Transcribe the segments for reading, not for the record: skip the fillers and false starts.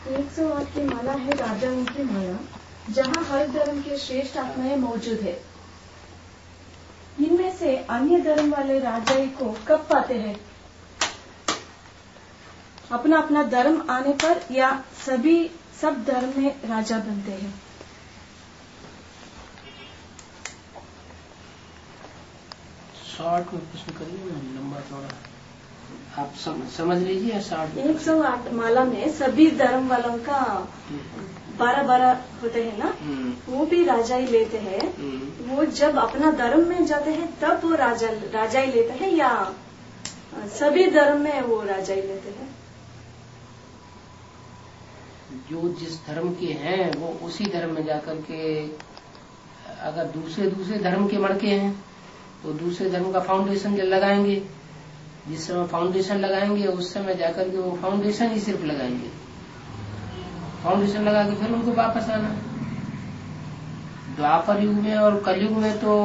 108 की माला है राजाओं की माला, जहाँ हर धर्म के श्रेष्ठ आत्माएं मौजूद है। इनमें से अन्य धर्म वाले राजाई को कब पाते हैं? अपना अपना धर्म आने पर या सब धर्म में राजा बनते हैं? शॉर्ट में प्रश्न करिए ना, लंबा थोड़ा आप समझ लीजिए। 108 माला में सभी धर्म वालों का 12-12 होते हैं ना, वो भी राजा ही लेते हैं। वो जब अपना धर्म में जाते हैं तब वो राजा ही लेते हैं या सभी धर्म में वो राजा ही लेते हैं? जो जिस धर्म के हैं वो उसी धर्म में जाकर के, अगर दूसरे धर्म के मड़के हैं तो दूसरे धर्म का फाउंडेशन जब लगाएंगे, जिस समय फाउंडेशन लगाएंगे उस समय जाकर के वो फाउंडेशन ही सिर्फ लगाएंगे। फाउंडेशन लगा के फिर उनको वापस आना। द्वापर युग में और कलयुग में तो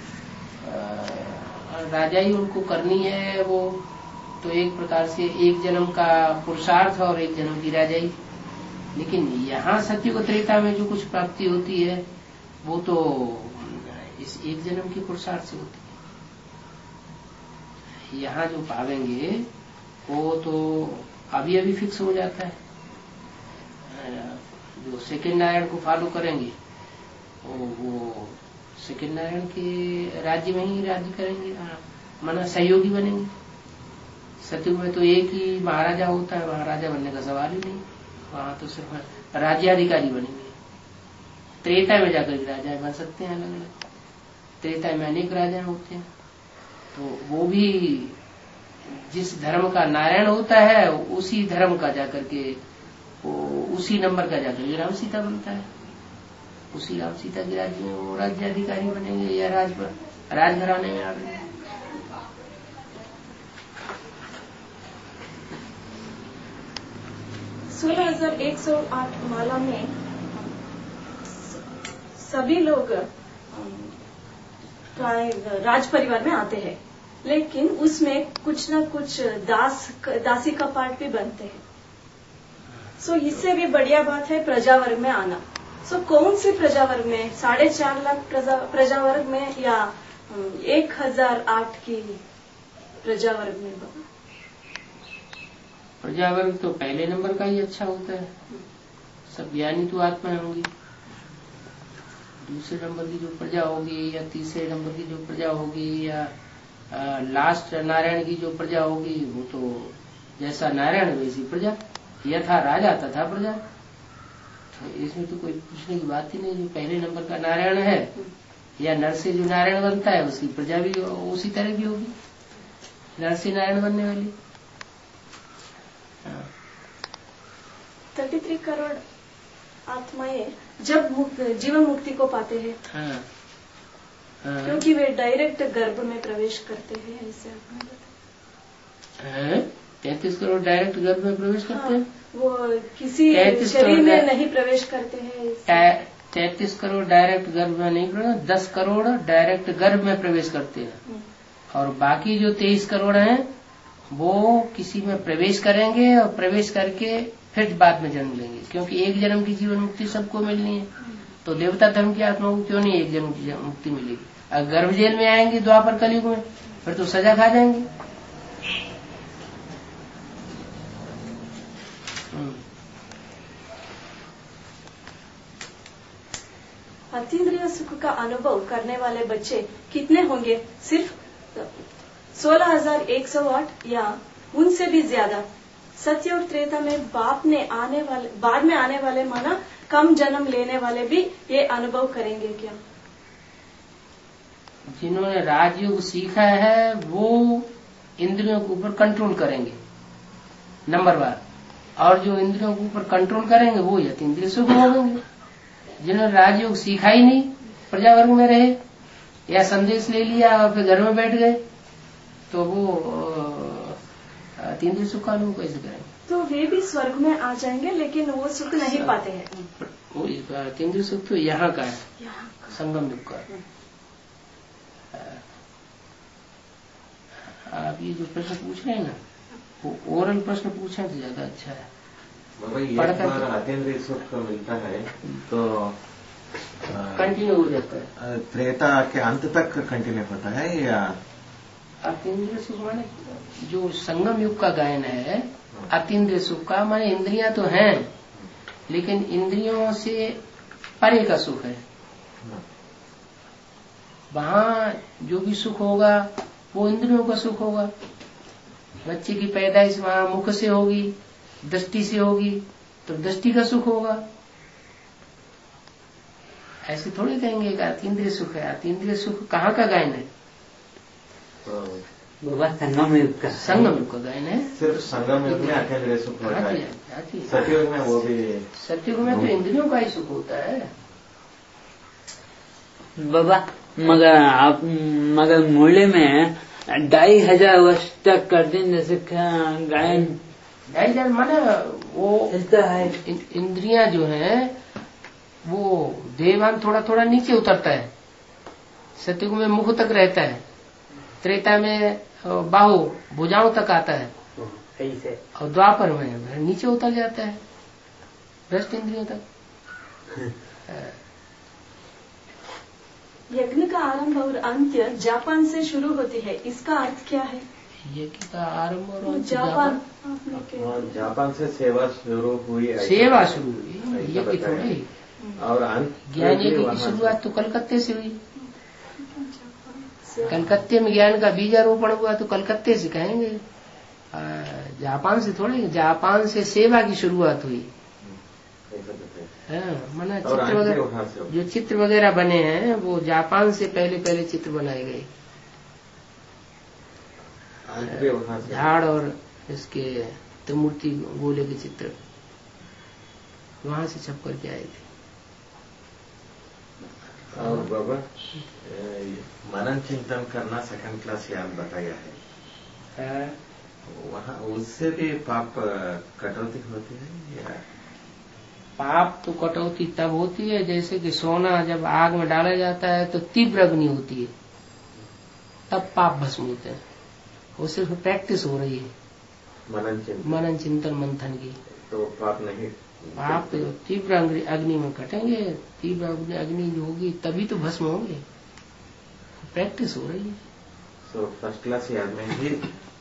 राजा ही उनको करनी है। वो तो एक प्रकार से एक जन्म का पुरुषार्थ और एक जन्म की राजाई। लेकिन यहाँ सत्य को त्रेता में जो कुछ प्राप्ति होती है वो तो इस एक जन्म के पुरुषार्थ से होती है। यहाँ जो पावेंगे वो तो अभी फिक्स हो जाता है। जो सेकंड नारायण को फॉलो करेंगे वो सेकंड नारायण के राज्य में ही राज्य करेंगे, माना सहयोगी बनेंगे। सतयुग में तो एक ही महाराजा होता है, महाराजा बनने का सवाल ही नहीं, वहां तो सिर्फ राज्याधिकारी बनेंगे। त्रेता में जाकर के राजा बन सकते हैं अलग अलग। त्रेता में अनेक राजा होते हैं, तो वो भी जिस धर्म का नारायण होता है उसी धर्म का जाकर के उसी नंबर का जाकर के राम सीता बनता है। उसी राम सीता के राज्य में वो राज्याधिकारी बनेंगे या राजघराने में आ गए। 16,108 माला में सभी लोग राज परिवार में आते हैं, लेकिन उसमें कुछ न कुछ दासी का पार्ट भी बनते हैं। सो इससे भी बढ़िया बात है प्रजावर्ग में आना। सो कौन सी प्रजावर्ग में? 4.5 लाख प्रजावर्ग में या 1008 की प्रजावर्ग में? प्रजावर्ग तो पहले नंबर का ही अच्छा होता है। सब ज्ञानी तो आत्मा होंगी। दूसरे नंबर की जो प्रजा होगी या तीसरे नंबर की जो प्रजा होगी या लास्ट नारायण की जो प्रजा होगी, वो तो जैसा नारायण वैसी प्रजा, यथा राजा तथा प्रजा। तो इसमें तो कोई पूछने की बात ही नहीं। जो पहले नंबर का नारायण है या नर से जो नारायण बनता है उसकी प्रजा भी उसी तरह की होगी, नर से नारायण बनने वाली। 33 करोड़ आत्माएं जब जीवन मुक्ति को पाते हैं, क्योंकि वे डायरेक्ट गर्भ में प्रवेश करते हैं, ऐसे आपने बताया। 33 करोड़ डायरेक्ट गर्भ में प्रवेश करते हैं। वो किसी शरीर में नहीं प्रवेश करते हैं। 33 करोड़ डायरेक्ट गर्भ में नहीं प्रवेश, 10 करोड़ डायरेक्ट गर्भ में प्रवेश करते हैं, और बाकी जो 23 करोड़ हैं वो किसी में प्रवेश करेंगे और प्रवेश करके फिर बाद में जन्म लेंगे। क्योंकि एक जन्म की जीवन मुक्ति सबको मिलनी है, तो देवता धर्म की आत्मा को क्यों नहीं एक जन्म की मुक्ति मिलेगी? अगर गर्भ जेल में आएंगे द्वापर कलयुग में फिर तो सजा खा जाएंगे। अतीन्द्रिय सुख का अनुभव करने वाले बच्चे कितने होंगे? सिर्फ 16,108 या उनसे भी ज्यादा? सत्य और त्रेता में बाद में आने वाले माना कम जन्म लेने वाले भी ये अनुभव करेंगे क्या? जिन्होंने राजयोग सीखा है वो इंद्रियों के ऊपर कंट्रोल करेंगे नंबर 1, और जो इंद्रियों के ऊपर कंट्रोल करेंगे वो यतीन्द्रिय सुख होंगे। जिन्होंने राजयोग सीखा ही नहीं, प्रजावर्ग में रहे या संदेश ले लिया और फिर घर में बैठ गए, तो वो अतीन्द्रिय सुख का अनुभव कैसे करेंगे? तो वे भी स्वर्ग में आ जाएंगे लेकिन वो सुख नहीं पाते हैं। वो अतीन्द्रिय सुख तो यहाँ का है, संगम युग का। आप ये जो प्रश्न पूछ रहे हैं ना, वो ओरल प्रश्न पूछे तो ज्यादा अच्छा है। एक बार अतीन्द्रिय सुख मिलता है तो कंटिन्यू हो जाता है, त्रेता के अंत तक कंटिन्यू होता है या अतीन्द्रिय सुख माने जो संगम युग का गायन है, अतीन्द्रिय सुख का माने इंद्रियां तो हैं लेकिन इंद्रियों से परे का सुख है। वहां जो भी सुख होगा वो इंद्रियों का सुख होगा। बच्चे की पैदाइश वहां मुख से होगी, दृष्टि से होगी तो दृष्टि का सुख होगा। ऐसे थोड़ी कहेंगे कि अतीन्द्रिय सुख है। अतीन्द्रिय सुख कहाँ का गायन है? संगम युग का गायन है। सिर्फ संगम युग में अतीन्द्रिय सुख होता है, सतयुग में वो भी, सतयुग में तो इंद्रियों का ही सुख होता है बाबा। मगर मूल्य में 2500 वर्ष तक अतीन्द्रिय सुख गायन 2500 माने वो है। इंद्रियां जो है वो देवान थोड़ा थोड़ा नीचे उतरता है। सतयुग में मुख तक रहता है, त्रेता में बाहु भुजाओं तक आता है और द्वापर में नीचे उतर जाता है भ्रष्ट इंद्रियों तक। यज्ञ का आरंभ और अंत्य जापान से शुरू होती है, इसका अर्थ क्या है? यज्ञ का आरंभ और जापान से सेवा शुरू हुई, सेवा शुरू हुई, यज्ञ थोड़ी। और ज्ञान यज्ञ की शुरुआत तो कलकत्ते से हुई। कलकत्ते में ज्ञान का बीजारोपण हुआ तो कलकत्ते से कहेंगे, जापान से थोड़ी। जापान से सेवा की शुरुआत हुई। माना चित्र वगैरह, जो चित्र वगैरह बने हैं वो जापान से पहले चित्र बनाए गए। झाड़ और इसके त्रिमूर्ति गोले के चित्र वहां से छप करके आए थे। और बाबा मनन चिंतन करना सेकंड क्लास याद बताया है, वहाँ उससे भी पाप कटौती होती है या? पाप तो कटौती तब होती है जैसे कि सोना जब आग में डाला जाता है तो तीव्र अग्नि होती है, तब पाप भस्म होते हैं। वो सिर्फ प्रैक्टिस हो रही है मनन चिंतन मंथन की। तो पाप नहीं, पाप तो तीव्र अग्नि में कटेंगे। तीव्र अग्नि जो होगी तभी तो भस्म होंगे। प्रैक्टिस हो रही है। तो फर्स्ट क्लास याद में ही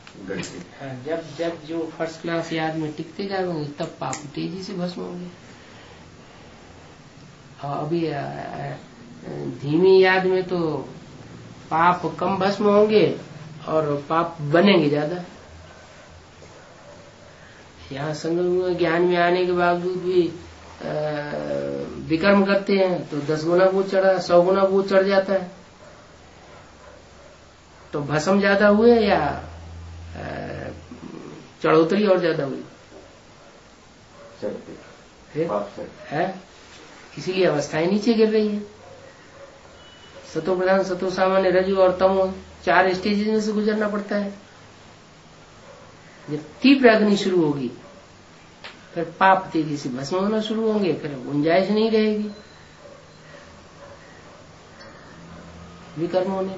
जब जो फर्स्ट क्लास याद में टिकते जाएंगे तब पाप तेजी से भस्म होंगे। और अभी धीमी याद में तो पाप कम भस्म होंगे और पाप बनेंगे ज्यादा। यहाँ संगम ज्ञान में आने के बावजूद भी विकर्म करते हैं तो 10 गुना वो चढ़ा, 100 गुना वो चढ़ जाता है। तो भस्म ज्यादा हुए या चढ़ोतरी और ज्यादा हुई है। इसीलिए अवस्थाएं नीचे गिर रही है। सतो प्रधान, सतो सामान्य, रजु और तमो 4 स्टेजेस में से गुजरना पड़ता है। जब तीव्र अग्नि शुरू होगी फिर पाप तेजी से भस्म होना शुरू होंगे, फिर गुंजाइश नहीं रहेगी विकर्म होने।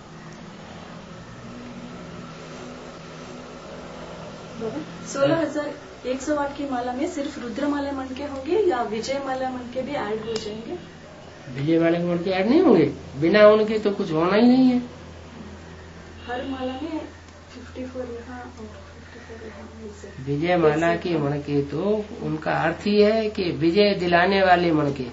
16,108 की माला में सिर्फ रुद्रमाला मन के होंगे या विजय माला मन के भी ऐड हो जाएंगे? विजय माला के मन के ऐड नहीं होंगे, बिना उनके तो कुछ होना ही नहीं है। हर माला में 54 यहाँ और 54 यहाँ। विजय माला के मन के तो उनका अर्थ ही है कि विजय दिलाने वाले मन के।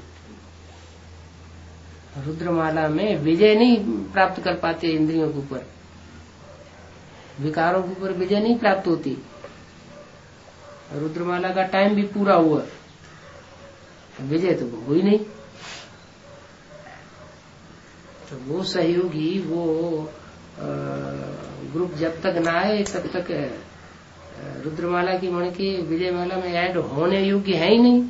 रुद्रमाला में विजय नहीं प्राप्त कर पाते इंद्रियों के ऊपर, विकारों के ऊपर विजय नहीं प्राप्त होती। रुद्रमाला का टाइम भी पूरा हुआ, विजय तो हुई नहीं। तो वो सहयोगी, वो ग्रुप जब तक ना आए तब तक रुद्रमाला की मण की विजयमाला में ऐड होने योग्य है ही नहीं।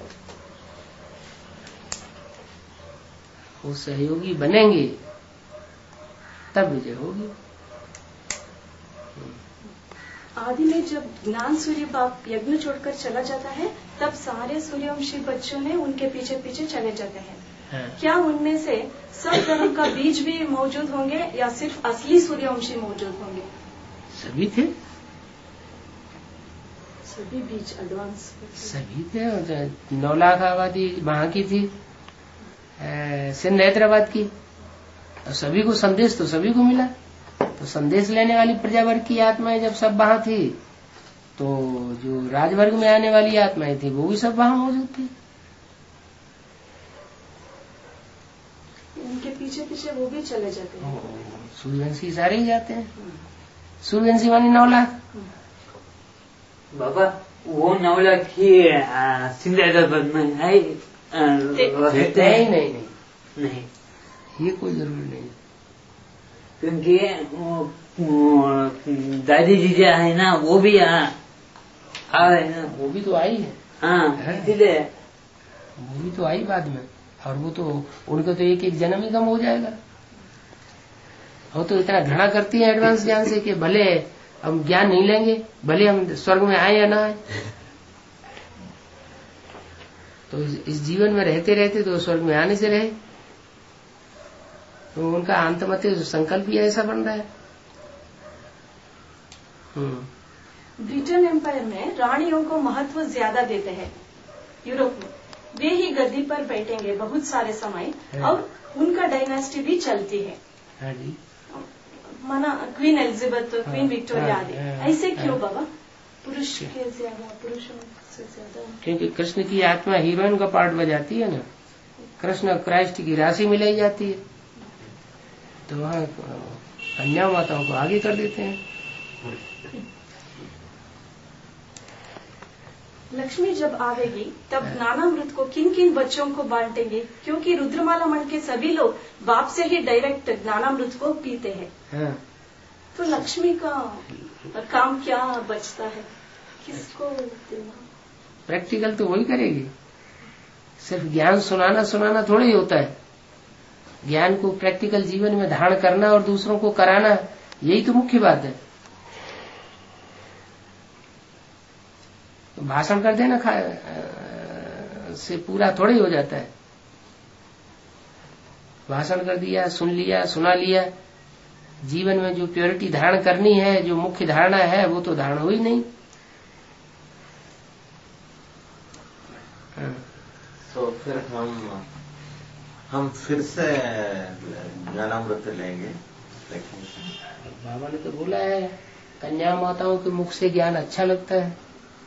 वो सहयोगी बनेंगे तब विजय होगी। आदि में जब ज्ञान सूर्य बाप यज्ञ छोड़कर चला जाता है तब सारे सूर्यवंशी बच्चों ने उनके पीछे पीछे चले जाते हैं। क्या उनमें से सब धर्म का बीज भी मौजूद होंगे या सिर्फ असली सूर्यवंशी मौजूद होंगे? सभी थे, सभी बीच एडवांस सभी थे। 9 लाख आबादी वहां की थी, सिंध हैदराबाद की, और सभी को संदेश तो सभी को मिला। तो संदेश लेने वाली प्रजावर्ग की आत्माएं जब सब वहां थी, तो जो राजवर्ग में आने वाली आत्माएं थी वो भी सब वहां मौजूद थी। उनके पीछे पीछे वो भी चले जाते हैं। सूर्यवंशी सारे ही जाते हैं। सूर्यवंशी मानी 9 लाख। बाबा वो 9 लाख ही सिंध हैदराबाद में है? नहीं, ये कोई जरूरी नहीं, क्योंकि दादी जीजा है ना, वो भी आ रहे ना। वो भी तो आई है। हाँ, इसलिए वो भी तो आई बाद में, और वो तो उनका तो एक एक जन्म ही कम हो जाएगा। वो तो इतना घृणा करती है एडवांस ज्ञान से कि भले हम ज्ञान नहीं लेंगे, भले हम स्वर्ग में आए या ना आए, तो इस जीवन में रहते रहते तो स्वर्ग में आने से रहे। तो उनका अंतमत संकल्प ही ऐसा बन रहा है। ब्रिटेन एम्पायर में रानियों को महत्व ज्यादा देते हैं। यूरोप में वे ही गद्दी पर बैठेंगे बहुत सारे समय, और उनका डायनेस्टी भी चलती है। हाँ जी, माना क्वीन एलिजाबेथ, क्वीन विक्टोरिया आदि। ऐसे क्यों बाबा? पुरुष के ज्यादा, पुरुषों से ज्यादा? क्योंकि कृष्ण की आत्मा हीरोइन का पार्ट बजाती है ना। कृष्ण क्राइस्ट की राशि मिलाई जाती है, तो वहाँ कन्या माताओं को आगे कर देते हैं। लक्ष्मी जब आवेगी तब ज्ञानामृत को किन किन बच्चों को बांटेंगे? क्योंकि रुद्रमाला मठ के सभी लोग बाप से ही डायरेक्ट ज्ञानामृत को पीते हैं। हाँ। तो लक्ष्मी का काम क्या बचता है? किसको देना? प्रैक्टिकल तो वही करेगी। सिर्फ ज्ञान सुनाना थोड़ी होता है। ज्ञान को प्रैक्टिकल जीवन में धारण करना और दूसरों को कराना, यही तो मुख्य बात है। तो भाषण कर देना से पूरा थोड़ी हो जाता है। भाषण कर दिया, सुन लिया, सुना लिया, जीवन में जो प्योरिटी धारण करनी है, जो मुख्य धारणा है, वो तो धारण हुई नहीं। तो फिर हम फिर से ज्ञानामृत लेंगे। बाबा ने तो बोला है, कन्या माताओं के मुख से ज्ञान अच्छा लगता है।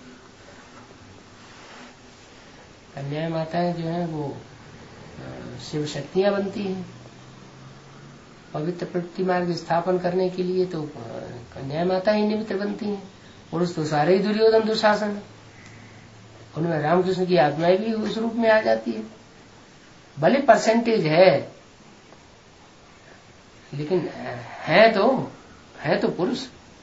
कन्या माताएं जो है वो शिव शक्तियां बनती हैं। पवित्र प्रवृत्ति मार्ग स्थापन करने के लिए तो कन्या माता ही निमित्त बनती हैं। पुरुष तो सारे ही दुर्योधन दुशासन है, उनमें रामकृष्ण की आत्माएं भी उस रूप में आ जाती है। भले परसेंटेज है, लेकिन है तो पुरुष।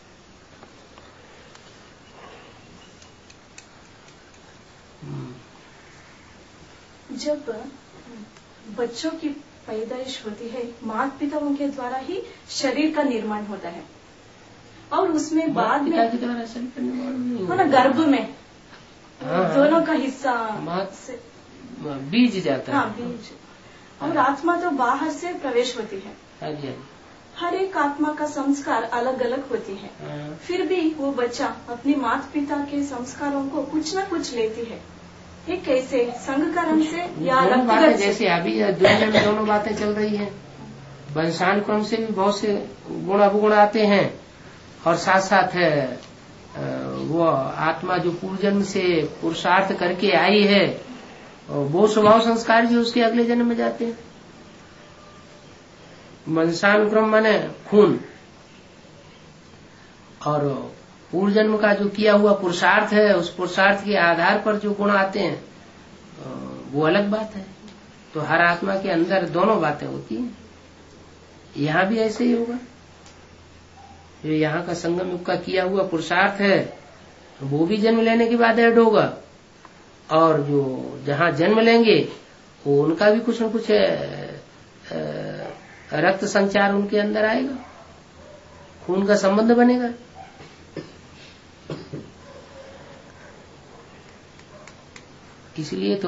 जब बच्चों की पैदाइश होती है, माता पिताओं के द्वारा ही शरीर का निर्माण होता है, और उसमें बाद में ना गर्भ में दोनों का हिस्सा बीज जाता है। हाँ, बीज। और आत्मा तो बाहर से प्रवेश होती है। हर एक आत्मा का संस्कार अलग अलग होती है। फिर भी वो बच्चा अपनी माता पिता के संस्कारों को कुछ न कुछ लेती है। ये कैसे? संगकरण से या रक्तगत से? जैसे अभी दुनिया में दोनों बातें चल रही हैं। वंशानुक्रम से भी बहुत से गुण अवगुण आते हैं, और साथ साथ वो आत्मा जो पूर्व जन्म से पुरुषार्थ करके आई है, वो स्वभाव संस्कार जो उसके अगले जन्म में जाते हैं। वंशानुक्रम माने खून, और पूर्व जन्म का जो किया हुआ पुरुषार्थ है, उस पुरुषार्थ के आधार पर जो गुण आते हैं वो अलग बात है। तो हर आत्मा के अंदर दोनों बातें होती हैं। यहाँ भी ऐसे ही होगा। जो यहाँ का संगम युग का किया हुआ पुरुषार्थ है, वो भी जन्म लेने के बाद ऐड होगा, और जो जहाँ जन्म लेंगे वो उनका भी कुछ न कुछ रक्त संचार उनके अंदर आएगा, खून का संबंध बनेगा। इसलिए तो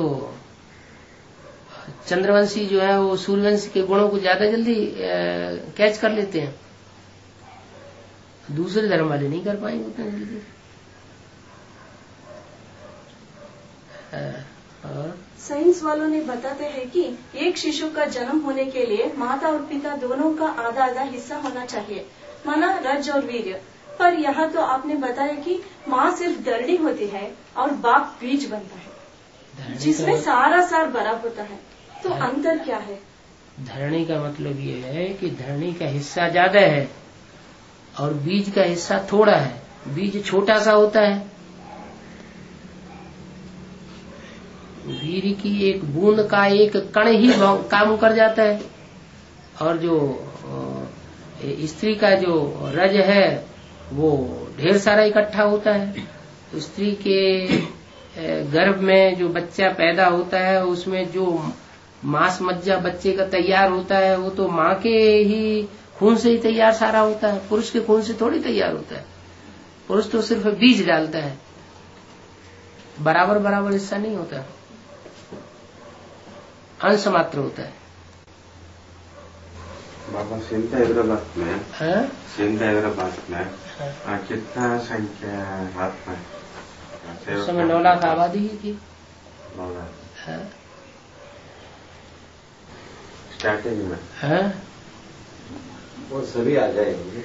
चंद्रवंशी जो है वो सूर्यवंशी के गुणों को ज्यादा जल्दी कैच कर लेते हैं। दूसरे धर्म वाले नहीं कर पाएंगे उतना जल्दी। साइंस वालों ने बताते हैं कि एक शिशु का जन्म होने के लिए माता और पिता दोनों का आधा आधा हिस्सा होना चाहिए, माना रज और वीर्य। पर यहाँ तो आपने बताया कि माँ सिर्फ दरड़ी होती है और बाप बीज बनता है, जिसमें सारा सार भरा होता है। तो अंतर क्या है? धरणी का मतलब ये है कि धरणी का हिस्सा ज्यादा है और बीज का हिस्सा थोड़ा है। बीज छोटा सा होता है, वीर की एक बूंद का एक कण ही काम कर जाता है, और जो स्त्री का जो रज है वो ढेर सारा इकट्ठा होता है। तो स्त्री के गर्भ में जो बच्चा पैदा होता है उसमें जो मांस मज्जा बच्चे का तैयार होता है वो तो माँ के ही खून से ही तैयार सारा होता है, पुरुष के खून से थोड़ी तैयार होता है। पुरुष तो सिर्फ बीज डालता है, बराबर बराबर हिस्सा नहीं होता, अंश मात्र होता है। बाबा सिंध हैदराबाद में कितना संख्या हाथ में? उस समय 9 लाख आबादी ही थी। 9 लाख स्टार्टिंग में वो सभी आ जाएंगे।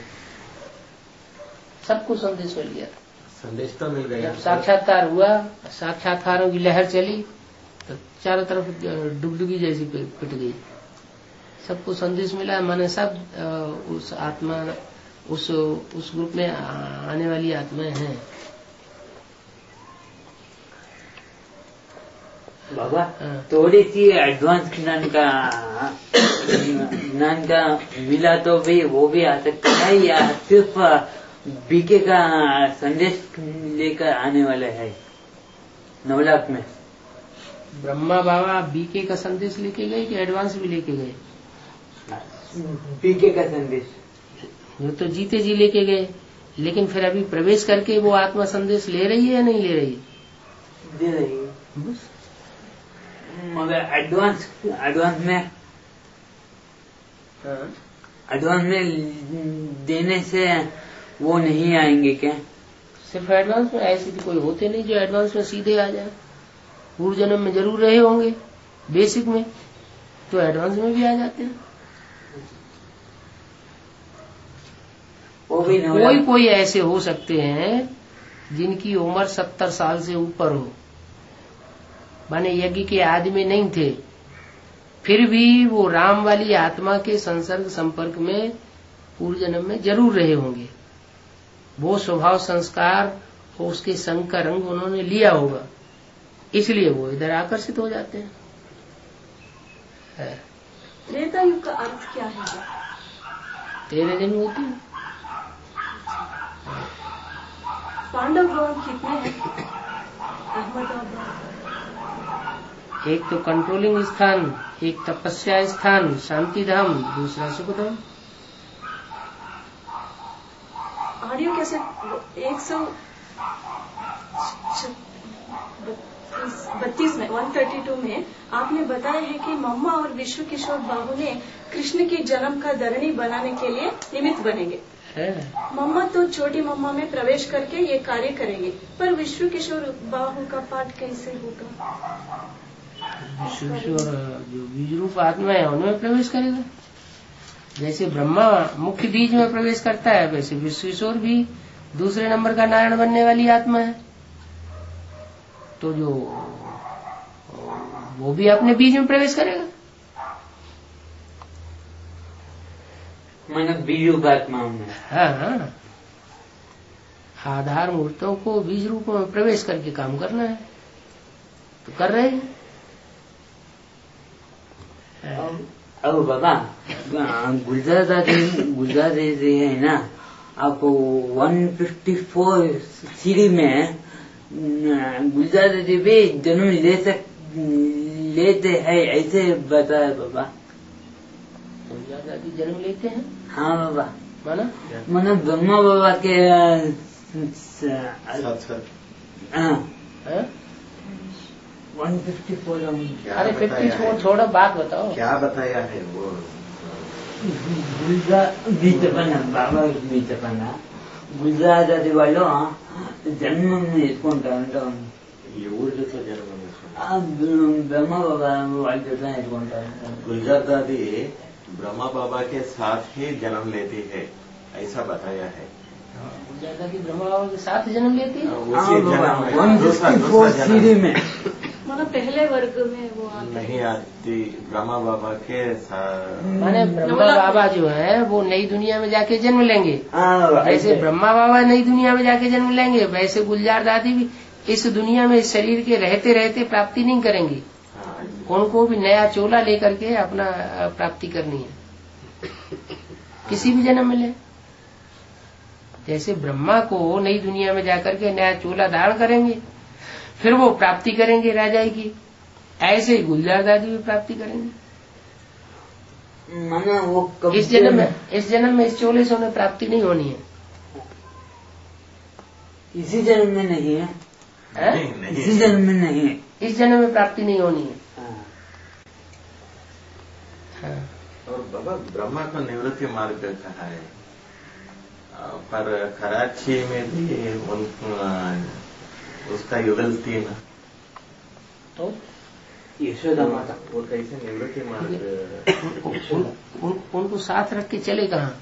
सबको संदेश मिल गया, संदेश तो मिल गया। जब साक्षात्कार हुआ, साक्षात्कारों की लहर चली तो चारों तरफ डुगडुगी जैसी पिट गई। सबको संदेश मिला, माने सब उस आत्मा उस ग्रुप में आने वाली आत्माएं हैं। बाबा थोड़ी सी एडवांस ज्ञान का मिला तो भी वो भी आ सकता है, या सिर्फ बीके का संदेश लेकर आने वाला है 9 लाख में? ब्रह्मा बाबा बीके का संदेश लेके गए कि एडवांस भी लेके गए? बीके का संदेश वो तो जीते जी लेके गए, लेकिन फिर अभी प्रवेश करके वो आत्मा संदेश ले रही है या नहीं ले रही? दे रही है, मगर एडवांस में देने से वो नहीं आएंगे क्या? सिर्फ एडवांस में? ऐसे भी कोई होते नहीं जो एडवांस में सीधे आ जाए। पूर्व जन्म में जरूर रहे होंगे बेसिक में, तो एडवांस में भी आ जाते हैं। वो भी कोई ऐसे हो सकते हैं जिनकी उम्र 70 साल से ऊपर हो, माने यज्ञ के आदमी नहीं थे, फिर भी वो राम वाली आत्मा के संसर्ग संपर्क में पूर्व जन्म में जरूर रहे होंगे। वो स्वभाव संस्कार उसके संग का रंग उन्होंने लिया होगा, इसलिए वो इधर आकर्षित हो जाते हैं। त्रेता युग का अर्थ क्या है? 13 दिन होती है। पांडव गांव कितने हैं? अहमदाबाद। एक तो कंट्रोलिंग स्थान, एक तपस्या स्थान शांति धाम, दूसरा सुख धाम। ऑडियो कैसे 132 में 132 में आपने बताया है कि मम्मा और विश्व किशोर बाबू ने कृष्ण की जन्म का धरणी बनाने के लिए निमित्त बनेंगे। मम्मा तो छोटी मम्मा में प्रवेश करके ये कार्य करेंगे, पर विश्व किशोर बाबू का पाठ कैसे होगा? विश्व किशोर जो बीज रूप आत्मा है उनमें प्रवेश करेगा। जैसे ब्रह्मा मुख्य बीज में प्रवेश करता है, वैसे विश्व किशोर भी दूसरे नंबर का नारायण बनने वाली आत्मा है, तो जो वो भी अपने बीज में प्रवेश करेगा। मैंने बीज रूप आत्मा में, हाँ, आधार मूर्तों को बीज रूप में प्रवेश करके काम करना है, तो कर रहे हैं। अब बाबा गुजरात है ना, आप 154 सीढ़ी में गुजरात भी जन्म लेते हैं, ऐसे बताया बाबा। गुजराती जन्म लेते हैं? हाँ बाबा, माना ब्रह्मा बाबा के हाँ 154। अरे 54 छोड़ो, बात बताओ क्या बताया है वो? बाबा गुजरात वालों जन्म में इसको ये ఊరిలో జన్మ ब्रह्मा बाबा వాళ్ళు చెప్తాను गुलजार दादी ब्रह्मा बाबा के साथ ही जन्म लेती है, ऐसा बताया है। गुलजार दादी ब्रह्मा बाबा के साथ जन्म लेती है, उसी जन्म में मतलब पहले वर्ग में वो नहीं आती, ब्रह्मा बाबा के साथ। माने ब्रह्मा बाबा जो है वो नई दुनिया में जाके जन्म लेंगे। जैसे ब्रह्मा बाबा नई दुनिया में जाके जन्म लेंगे, वैसे गुलजार दादी भी इस दुनिया में शरीर के रहते रहते प्राप्ति नहीं करेंगी। उनको भी नया चोला लेकर के अपना प्राप्ति करनी है, किसी भी जन्म में ले। जैसे ब्रह्मा को नई दुनिया में जाकर के नया चोला धारण करेंगे, फिर वो प्राप्ति करेंगे राजाई की, ऐसे ही गुलजार दादी भी प्राप्ति करेंगे। माना वो इस जन्म में इस चोले से उन्हें प्राप्ति नहीं होनी है। इसी जन्म में नहीं है, नहीं, इसी जन्म में नहीं है, इस जन्म में प्राप्ति नहीं होनी है। हाँ। और बाबा ब्रह्मा को निवृत्ति मार्ग कहा है, पर कराची में भी उसका युगल थी ना, तो यशोदा माता वो कैसे निवृत्ति मार्ग उनको साथ रख के चले कहाँ?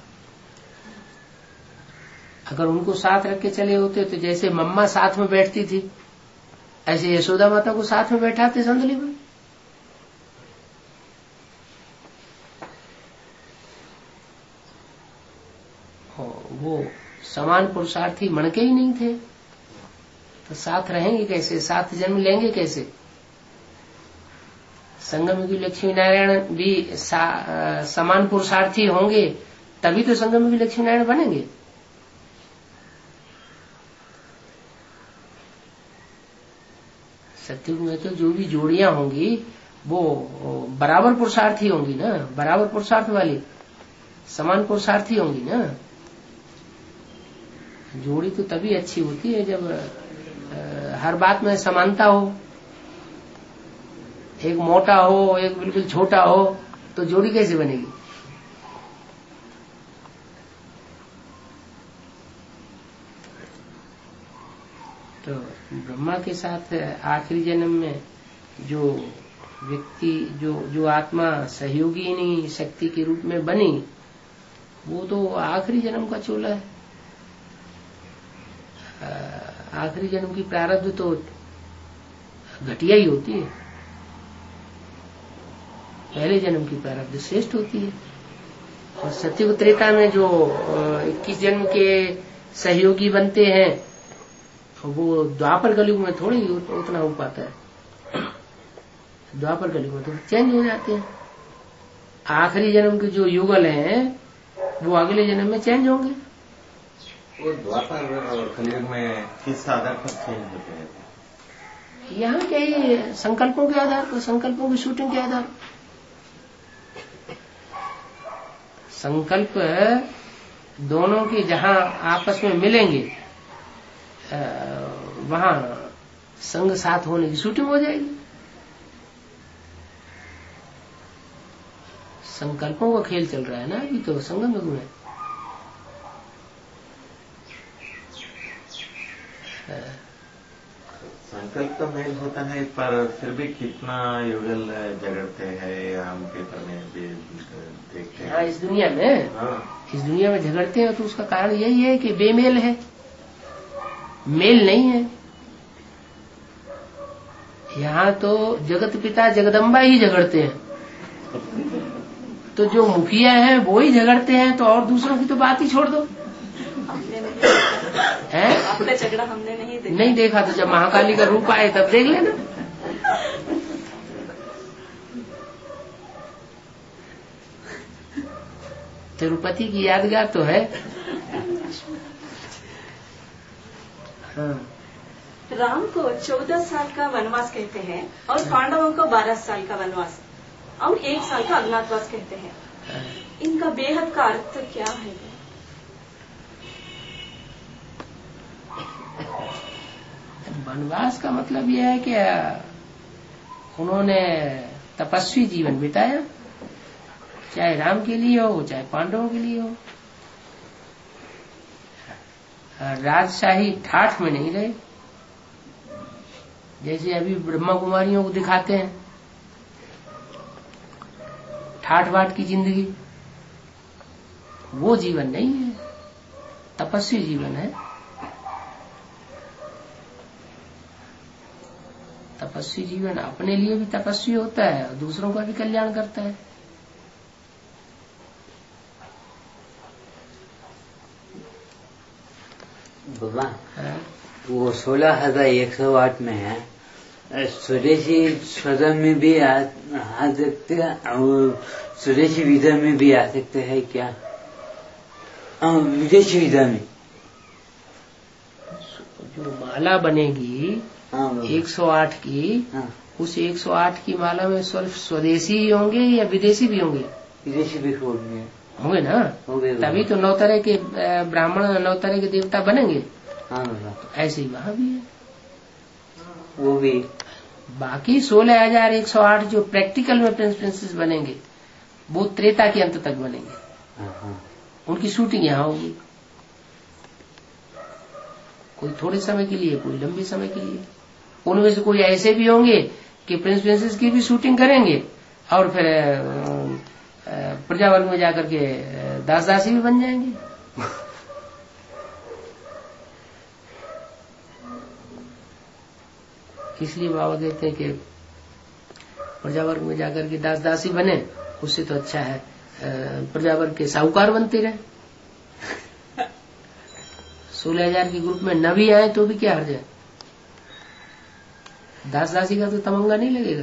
अगर उनको साथ रख के चले होते तो जैसे मम्मा साथ में बैठती थी, ऐसे यशोदा माता को साथ में बैठाते संदली में। वो समान पुरुषार्थी मणके ही नहीं थे, तो साथ रहेंगे कैसे, साथ जन्म लेंगे कैसे? संगम युगी लक्ष्मी नारायण भी समान पुरुषार्थी होंगे, तभी तो संगम युगी लक्ष्मी नारायण बनेंगे। सत्युग में तो जो भी जोड़ियां होंगी वो बराबर पुरुषार्थी होंगी ना, बराबर पुरुषार्थ वाली समान पुरुषार्थी होंगी ना। जोड़ी तो तभी अच्छी होती है जब हर बात में समानता हो। एक मोटा हो, एक बिल्कुल छोटा हो, तो जोड़ी कैसे बनेगी? तो ब्रह्मा के साथ आखिरी जन्म में जो व्यक्ति जो आत्मा सहयोगिनी शक्ति के रूप में बनी, वो तो आखिरी जन्म का चोला है। आखिरी जन्म की प्रारब्ध तो घटिया ही होती है, पहले जन्म की प्रारब्ध श्रेष्ठ होती है। और सत्युग त्रेता में जो 21 जन्म के सहयोगी बनते हैं, वो द्वापर कलयुग में थोड़ी उतना हो पाता है। द्वापर कलयुग में तो चेंज हो जाते हैं। आखिरी जन्म के जो युगल हैं वो अगले जन्म में चेंज होंगे। वो द्वापर और कलयुग में किस आधार पर चेंज होते हैं? यहाँ के संकल्पों के आधार पर, संकल्पों की शूटिंग के आधार पर। संकल्प दोनों के जहाँ आपस में मिलेंगे वहाँ संग साथ होने की शूटिंग हो जाएगी। संकल्पों का खेल चल रहा है ना अभी तो संगम युग में। संकल्प तो मेल होता है, पर फिर भी कितना युगल झगड़ते हैं हम पेपर में भी देखते हैं। हाँ, इस दुनिया में, हाँ, इस दुनिया में झगड़ते हैं तो उसका कारण यही है कि बेमेल है, मेल नहीं है। यहाँ तो जगत पिता जगदम्बा ही झगड़ते हैं, तो जो मुखिया है वो ही झगड़ते हैं, तो और दूसरों की तो बात ही छोड़ दो। आपका झगड़ा हमने नहीं देखा तो जब महाकाली का रूप आए तब देख लेना। तिरुपति की यादगार तो है। हाँ। राम को 14 साल का वनवास कहते हैं और पांडवों को 12 साल का वनवास और 1 साल का अज्ञातवास कहते हैं। इनका बेहद का अर्थ क्या है? वनवास का मतलब यह है कि उन्होंने तपस्वी जीवन बिताया, चाहे राम के लिए हो चाहे पांडवों के लिए हो। राजशाही ठाठ में नहीं रहे, जैसे अभी ब्रह्मा कुमारियों को दिखाते हैं ठाट बाट की जिंदगी, वो जीवन नहीं है, तपस्वी जीवन है। तपस्वी जीवन अपने लिए भी तपस्वी होता है और दूसरों का भी कल्याण करता है। बाबा वो 16,108 में है, स्वदेशी सदन में भी आ सकते हैं और स्वदेशी विधा में भी आ सकते हैं क्या? विदेशी विधा में जो माला बनेगी 108 की, उस 108 की माला में सिर्फ स्वदेशी ही होंगे या विदेशी भी होंगे? विदेशी भी होंगे ना, तभी तो 9 तरह के ब्राह्मण, 9 तरह के देवता बनेंगे। हाँ, ऐसे ही वहां भी है, वो भी। बाकी 16,108 जो प्रैक्टिकल में प्रिंस प्रिंसेस बनेंगे वो त्रेता के अंत तक बनेंगे। उनकी शूटिंग यहाँ होगी, कोई थोड़े समय के लिए, कोई लंबे समय के लिए। उनमें से कोई ऐसे भी होंगे कि प्रिंस प्रिंसेस की भी शूटिंग करेंगे और फिर प्रजावर्ग में जाकर के दास दासी भी बन जाएंगे। इसलिए बाबा कहते हैं कि प्रजावर्ग में जाकर के दास दासी बने, उससे तो अच्छा है प्रजावर्ग के साहूकार बनते रहे। 16,000 के ग्रुप में न भी आए तो भी क्या हर्ज है, दास दासी का तो तमंगा नहीं लगेगा।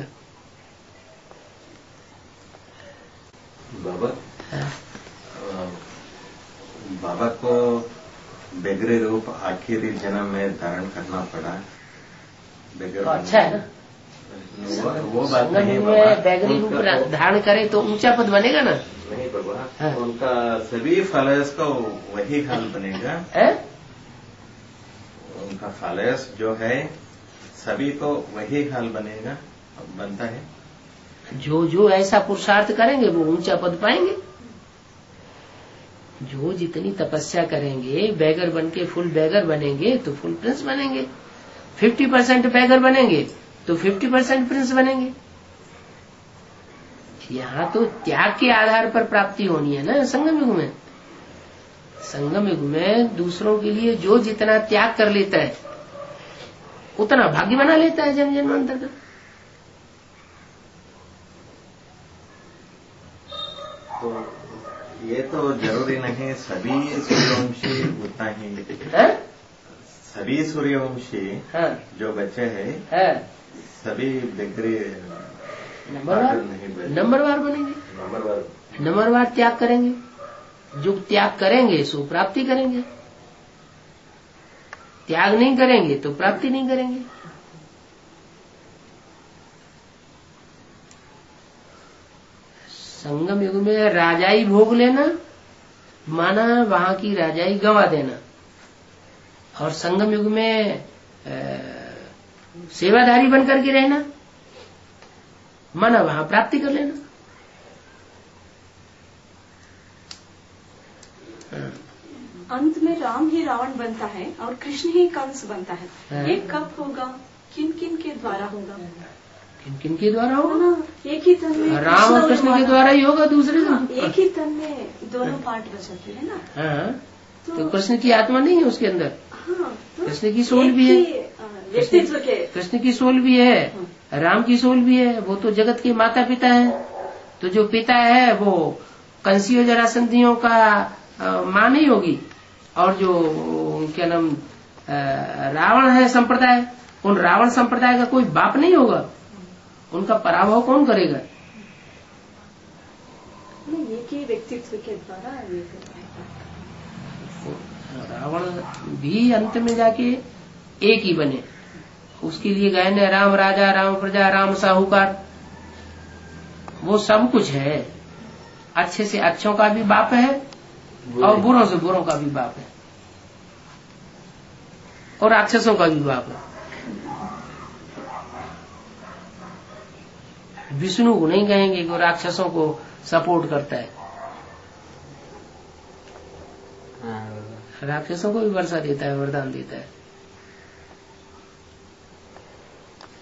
बाबा बाबा को बेगरे रूप आखिरी जन्म में धारण करना पड़ा। तो अच्छा है ना, वो बात नहीं बाबा, बेगरी रूप धारण करे तो ऊंचा पद बनेगा ना। नहीं बाबा, उनका सभी फॉलोअर्स को वही हाल बनेगा। उनका फॉलोअर्स जो है सभी को वही हाल बनेगा, बनता है। जो जो ऐसा पुरुषार्थ करेंगे वो ऊंचा पद पाएंगे। जो जितनी तपस्या करेंगे, बैगर बन के फुल बैगर बनेंगे तो फुल प्रिंस बनेंगे। 50% बैगर बनेंगे तो 50% प्रिंस बनेंगे। यहाँ तो त्याग के आधार पर प्राप्ति होनी है ना। संगम युग में, संगम युग में दूसरों के लिए जो जितना त्याग कर लेता है उतना भाग्य बना लेता है जन्म जन्मांतर का। तो ये तो जरूरी नहीं सभी सूर्यवंशी उतना ही सभी सूर्यवंशी जो बच्चे हैं सभी बिगड़े नंबरवार बनेंगे, नंबरवार त्याग करेंगे। जो त्याग करेंगे सो प्राप्ति करेंगे, त्याग नहीं करेंगे तो प्राप्ति नहीं करेंगे। संगम युग में राजाई भोग लेना माना वहां की राजाई गंवा देना, और संगम युग में सेवाधारी बनकर के रहना माना वहां प्राप्ति कर लेना। अंत में राम ही रावण बनता है और कृष्ण ही कंस बनता है। ये कब होगा, किन किन के द्वारा होगा? किन किन के द्वारा होगा ना, एक ही तन में राम और कृष्ण के द्वारा ही होगा। दूसरे एक ही तन में दोनों पार्ट बचाते हैं ना। हाँ, तो कृष्ण की आत्मा नहीं है उसके अंदर। हाँ, तो कृष्ण की सोल भी है, व्यक्तित्व के कृष्ण की सोल भी है, राम की सोल भी है। वो तो जगत के माता पिता है। तो जो पिता है वो कंसियों जरासंधियों का मां नहीं होगी, और जो क्या नाम रावण है संप्रदाय, उन रावण संप्रदाय का कोई बाप नहीं होगा। उनका पराभव कौन करेगा? एक ही व्यक्तित्व के द्वारा। रावण भी अंत में जाके एक ही बने। उसके लिए गए न राम राजा, राम प्रजा, राम साहूकार। वो सब कुछ है। अच्छे से अच्छों का भी बाप है और बुरों से बुरों का भी बाप है, और राक्षसों का भी बाप है। विष्णु को नहीं कहेंगे कि वो राक्षसों को सपोर्ट करता है। राक्षसों को भी वर्षा देता है, वरदान देता है।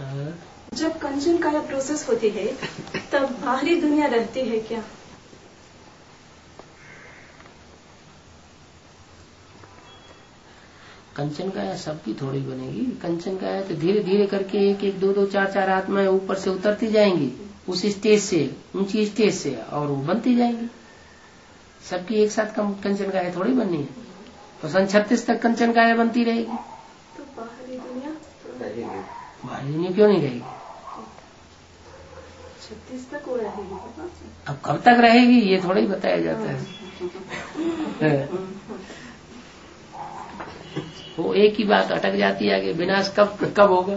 जब कंचन काया प्रोसेस होती है तब बाहरी दुनिया रहती है क्या? कंचन काया सबकी थोड़ी बनेगी। कंचन काया तो धीरे धीरे करके एक एक दो दो चार चार आत्माएं ऊपर से उतरती जाएंगी उस स्टेज से, ऊंची स्टेज से, और वो बनती जाएंगी। सबकी एक साथ कंचन काया थोड़ी बननी है। तो सन 36 तक कंचन काया बनती रहेगी। तो बाहरी दुनिया बाहरी दुनिया क्यों नहीं रहेगी? 36 तक वो रहेगी। अब कब तक रहेगी ये थोड़ा ही बताया जाता है। वो एक ही बात अटक जाती है आगे, विनाश कब होगा।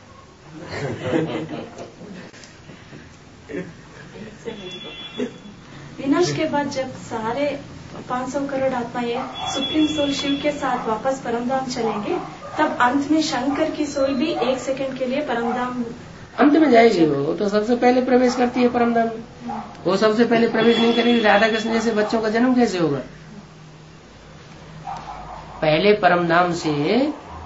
विनाश के बाद जब सारे 500 करोड़ आत्माएं सुप्रीम सोल शिव के साथ वापस परमधाम चलेंगे, तब अंत में शंकर की सोल भी 1 सेकंड के लिए परमधाम अंत में जाएगी। वो तो सबसे पहले प्रवेश करती है परमधाम में। वो सबसे पहले प्रवेश नहीं करेगी। राधा कृष्ण जैसे बच्चों का जन्म कैसे होगा? पहले परमधाम से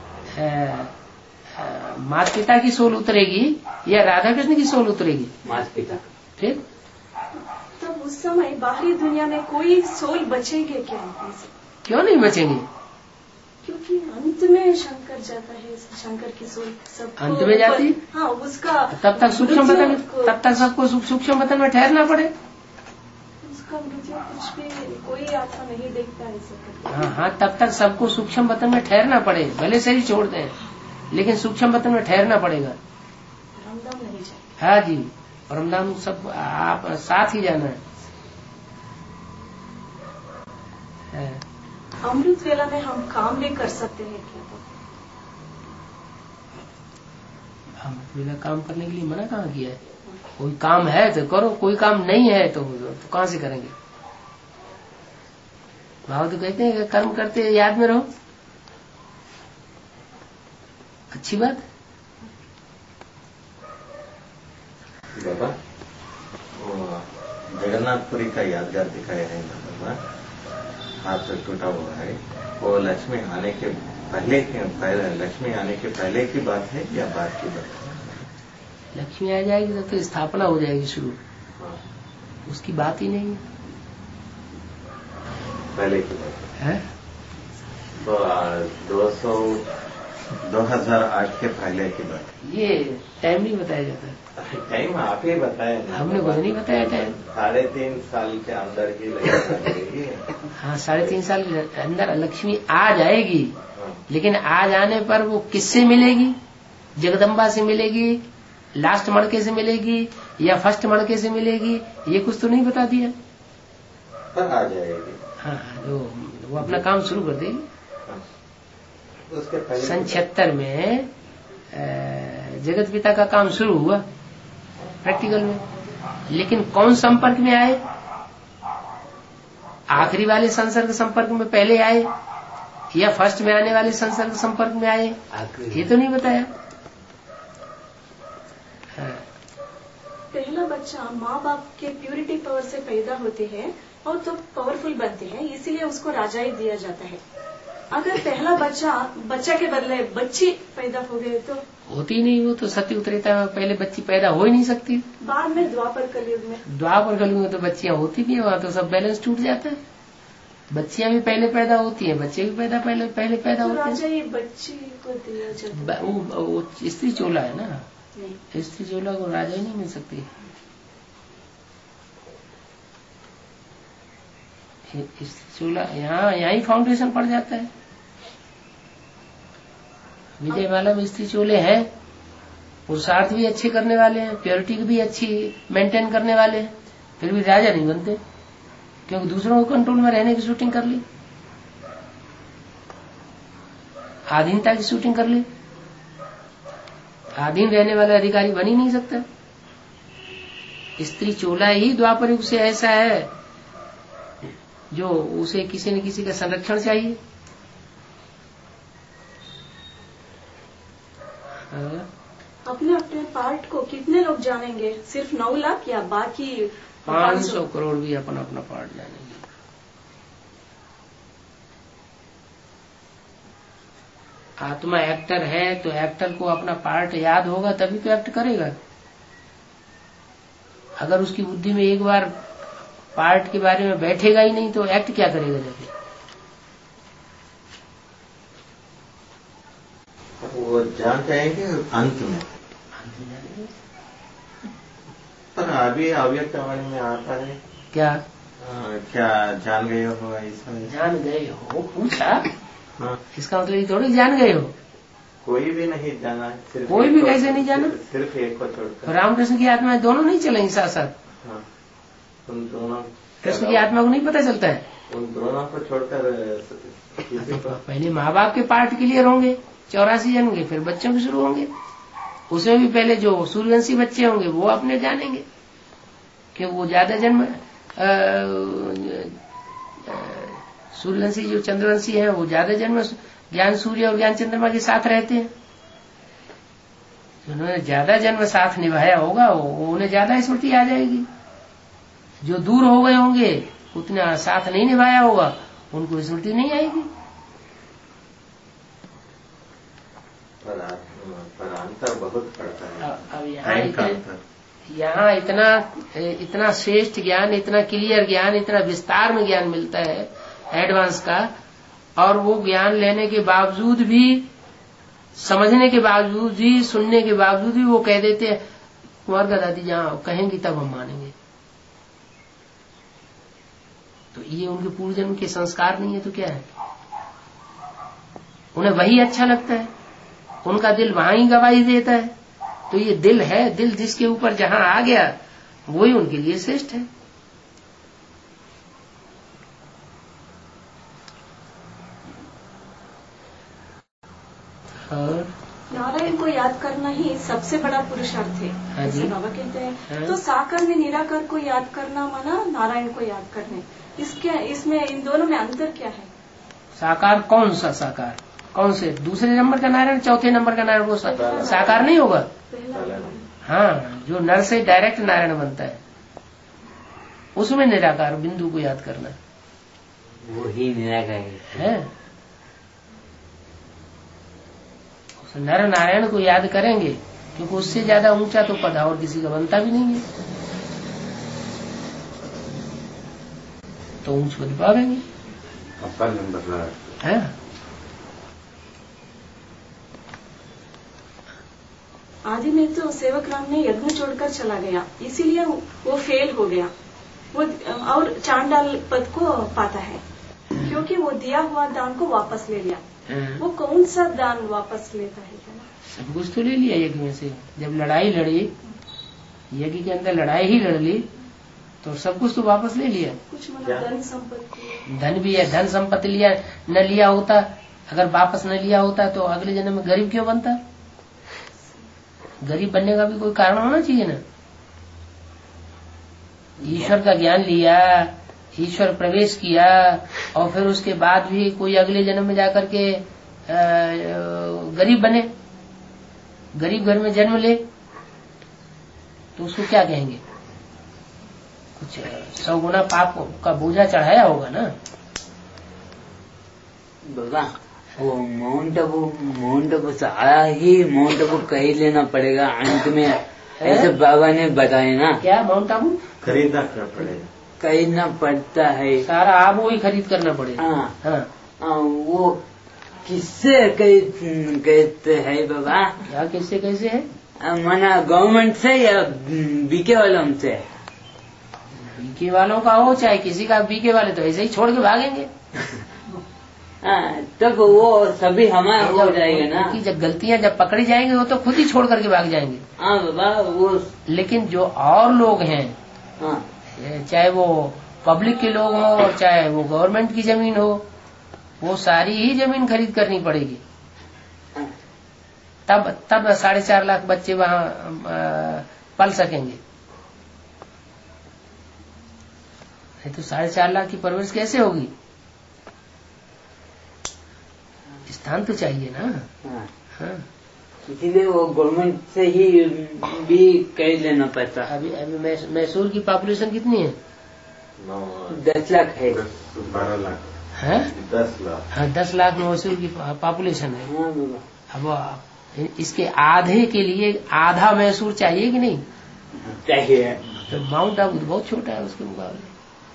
माता पिता की सोल उतरेगी या राधा कृष्ण की सोल उतरेगी? माता पिता। फिर तब उस समय बाहरी दुनिया में कोई सोल बचेंगे क्या? क्यों नहीं बचेंगे? क्योंकि अंत में शंकर जाता है, शंकर की सोल सब अंत में जाती। हाँ, उसका तब तक सूक्ष्म वतन, तब तक सबको सूक्ष्म वतन में ठहरना पड़े। उसका मृत्यु कुछ भी कोई आत्मा नहीं देखता है। हाँ, तब तक सबको सूक्ष्म वतन में ठहरना पड़े। भले शरीर छोड़ दें लेकिन सूक्ष्म वतन में ठहरना पड़ेगा। परमधाम नहीं जाए। हाँ जी, परमधाम सब आप साथ ही जाना है। अमृत वेला में हम काम भी कर सकते हैं क्या? अमृत वेला काम करने के लिए मना कहाँ किया है? कोई काम है तो करो, कोई काम नहीं है तो कहाँ से करेंगे? भाव तो कहते हैं कि कर्म करते याद में रहो। अच्छी बात। बाबा, जगन्नाथपुरी का यादगार दिखाया है ना बाबा, हाथ टूटा हुआ है। वो लक्ष्मी आने के पहले की बात है या बाद की बात है? लक्ष्मी आ जाएगी तो स्थापना हो जाएगी शुरू। हाँ। उसकी बात ही नहीं पहले की बात है। तो 2008 के पहले की बात। ये टाइम नहीं बताया जाता। टाइम आप ही बताया ना। हमने कुछ नहीं बताया टाइम। 3.5 साल के अंदर ही लगेगी। हाँ, 3.5 साल के अंदर लक्ष्मी आ जाएगी। लेकिन आ जाने पर वो किससे मिलेगी? जगदम्बा से मिलेगी, लास्ट मड़के से मिलेगी या फर्स्ट मड़के से मिलेगी? ये कुछ तो नहीं बता दिया। पर आ जाएगी। हाँ, वो अपना काम शुरू कर देगी। उसके पहले सन 76 में जगत पिता का काम शुरू हुआ प्रैक्टिकल में। लेकिन कौन संपर्क में आए? आखिरी वाले संसर्ग संपर्क में पहले आए या फर्स्ट में आने वाले संसर्ग संपर्क में आए? ये तो नहीं बताया। पहला बच्चा माँ बाप के प्यूरिटी पावर से पैदा होते हैं और तो पावरफुल बनते हैं, इसीलिए उसको राजाई दिया जाता है। अगर पहला बच्चा के बदले बच्ची पैदा हो गए तो होती नहीं। वो तो सत्य त्रेता में पहले बच्ची पैदा हो ही नहीं सकती। बाद में द्वापर कलयुग में तो बच्चियां होती भी है। वहां तो सब बैलेंस टूट जाता है। बच्चियां भी पहले पैदा होती हैं, बच्चे भी पहले पैदा होते हैं। राजा ये बच्ची को दिया जाता है। वो स्त्री चोला है ना। स्त्री चोला को राजा ही नहीं मिल सकती। स्त्री चोला यहाँ ही फाउंडेशन पड़ जाता है। विजयमाला में स्त्री चोले हैं, पुरुषार्थ भी अच्छे करने वाले हैं, प्योरिटी भी अच्छी मेंटेन करने वाले हैं, फिर भी राजा नहीं बनते क्योंकि दूसरों को कंट्रोल में रहने की शूटिंग कर ली, आधीनता की शूटिंग कर ली। आधीन रहने वाला अधिकारी बन ही नहीं सकता। स्त्री चोला ही द्वापर युग से ऐसा है जो उसे किसी न किसी का संरक्षण चाहिए। अपने अपने पार्ट को कितने लोग जानेंगे? सिर्फ 9 लाख या बाकी 500 करोड़ भी अपना अपना पार्ट जानेंगे। आत्मा एक्टर है तो एक्टर को अपना पार्ट याद होगा तभी तो एक्ट करेगा। अगर उसकी बुद्धि में एक बार पार्ट के बारे में बैठेगा ही नहीं तो एक्ट क्या करेगा जाके। वो जान जाएंगे अंत में, पर अभी अव्यक्तवाणी में आता है क्या क्या जान गए हो ऐसा? जान गए हो पूछा? हाँ। इसका मतलब ये थोड़ी जान गए हो। कोई भी नहीं जाना, सिर्फ कोई भी कैसे नहीं जाना? सिर्फ एक को छोड़कर। रामकृष्ण की आत्मा दोनों नहीं चलेंगे साथ साथ। हाँ, उन दोनों कृष्ण की आत्मा को नहीं पता चलता है। उन दोनों को छोड़कर किसी को पहले माँ बाप के पार्ट क्लियर होंगे, 84 जन्म के, फिर बच्चों के शुरू होंगे। उसमें भी पहले जो सूर्यवंशी बच्चे होंगे वो अपने जानेंगे कि वो ज्यादा जन्म, सूर्यवंशी जो चंद्रवंशी है वो ज्यादा जन्म ज्ञान सूर्य और ज्ञान चंद्रमा के साथ रहते हैं। उन्होंने ज्यादा जन्म साथ निभाया होगा वो उन्हें ज्यादा स्मृति आ जाएगी। जो दूर हो गए होंगे उतना साथ नहीं निभाया होगा उनको स्मृति नहीं आएगी। पर अंतर बहुत पड़ता है। अब यहाँ इतना श्रेष्ठ ज्ञान, इतना क्लियर ज्ञान, इतना विस्तार में ज्ञान मिलता है एडवांस का, और वो ज्ञान लेने के बावजूद भी, समझने के बावजूद भी, सुनने के बावजूद भी वो कह देते हैं कुंवर का दादी जहाँ कहेंगी तब हम मानेंगे। तो ये उनके पूर्व जन्म के संस्कार नहीं है तो क्या है? उन्हें वही अच्छा लगता है, उनका दिल वहां ही गवाही देता है। तो ये दिल है, दिल जिसके ऊपर जहां आ गया वही उनके लिए श्रेष्ठ है। और नारायण को याद करना ही सबसे बड़ा पुरुषार्थ है, जैसे बाबा कहते हैं। तो साकार में निराकार को याद करना माना नारायण को याद करने, इसमें इन दोनों में अंतर क्या है? साकार कौन सा साकार? कौन से? दूसरे नंबर का नारायण, चौथे नंबर का नारायण वो साकार नहीं होगा। हाँ, जो नर से डायरेक्ट नारायण बनता है उसमें निराकार बिंदु को याद करना, वो ही निराकार है। नर नारायण को याद करेंगे क्योंकि उससे ज्यादा ऊंचा तो पद और किसी का बनता भी नहीं है, तो ऊंच पद पावेंगे। अपर नंबर है। आदि में तो सेवक राम ने यज्ञ छोड़कर चला गया, इसीलिए वो फेल हो गया, वो और चांडाल पद को पाता है क्योंकि वो दिया हुआ दान को वापस ले लिया। वो कौन सा दान वापस लेता है? सब कुछ तो ले लिया यज्ञ में से। जब लड़ाई लड़ी, यज्ञ के अंदर लड़ाई ही लड़ ली तो सब कुछ तो वापस ले लिया। कुछ मतलब धन संपत्ति, धन भी है, धन संपत्ति लिया न लिया होता, अगर वापस न लिया होता तो अगले जन्म में गरीब क्यों बनता? गरीब बनने का भी कोई कारण होना चाहिए ना। ईश्वर का ज्ञान लिया, ईश्वर प्रवेश किया और फिर उसके बाद भी कोई अगले जन्म में जाकर के गरीब बने, गरीब घर में जन्म ले तो उसको क्या कहेंगे? कुछ 100 गुना पाप का बोझा चढ़ाया होगा ना। बाबा वो माउंट आबू से आया ही माउंट आबू कहीं लेना पड़ेगा अंत में, ऐसे बाबा ने बताया ना। क्या माउंट आबू खरीदना पड़ेगा? खरीदना पड़ता है, सारा आबू ही खरीद करना पड़ेगा। हाँ, वो किससे कहते है बाबा? क्या किससे कैसे है? माना गवर्नमेंट से या बीके वालों से? बीके वालों का हो चाहे किसी का, बीके वाले तो ऐसे ही छोड़ के भागेंगे। तब वो सभी हमारा हो जाएगा ना। कि जब गलतियां जब पकड़ी जाएंगी वो तो खुद ही छोड़ करके भाग जाएंगे। हाँ बाबा वो, लेकिन जो और लोग हैं, हाँ, चाहे वो पब्लिक के लोग हो और चाहे वो गवर्नमेंट की जमीन हो, वो सारी ही जमीन खरीद करनी पड़ेगी। तब 4.5 लाख बच्चे वहां पल सकेंगे। नहीं तो 4.5 लाख की परवरिश कैसे होगी? स्थान तो चाहिए ना। हाँ। इसीलिए वो गवर्नमेंट से ही भी कह लेना पड़ता। अभी मैसूर की पॉपुलेशन कितनी है? 10 लाख है। 12 लाख है 10 लाख। हाँ 10 लाख मैसूर की पॉपुलेशन है। अब इसके आधे के लिए आधा मैसूर चाहिए कि नहीं चाहिए। तो माउंट आबू तो बहुत छोटा है उसके मुकाबले।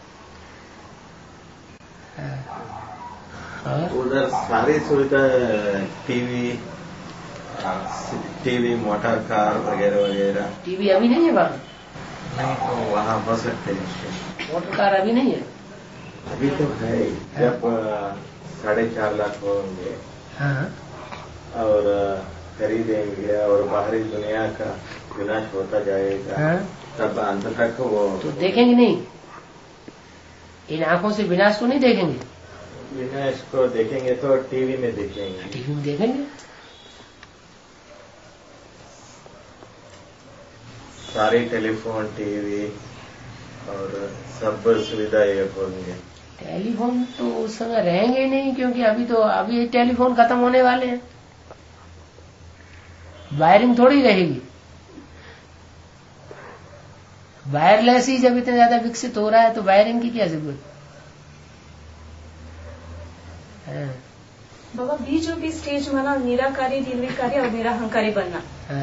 उधर सारी सुविधा टीवी मोटर कार वगैरह वगैरह। टीवी अभी नहीं है वहाँ? नहीं, वहाँ हो सकते हैं। मोटर कार अभी नहीं है? अभी तो है, जब 4.5 लाख होंगे। हाँ। और खरीदेंगे और बाहरी दुनिया का विनाश होता जाएगा। हाँ। तब अंत तक वो तो देखेंगे नहीं, इन आंखों से विनाश को नहीं देखेंगे। विनाश को देखेंगे तो टीवी में देखेंगे। टीवी में देखेंगे। सारे टेलीफोन टीवी और सब सुविधा एक होंगे। टेलीफोन तो उस समय रहेंगे ही नहीं, क्योंकि अभी टेलीफोन खत्म होने वाले हैं। वायरिंग थोड़ी रहेगी। वायरलेस ही जब इतना ज्यादा विकसित हो रहा है तो वायरिंग की क्या जरूरत है? बाबा बीच भी स्टेज माना निराकारी, निर्विकारी और निराहंकारी बनना।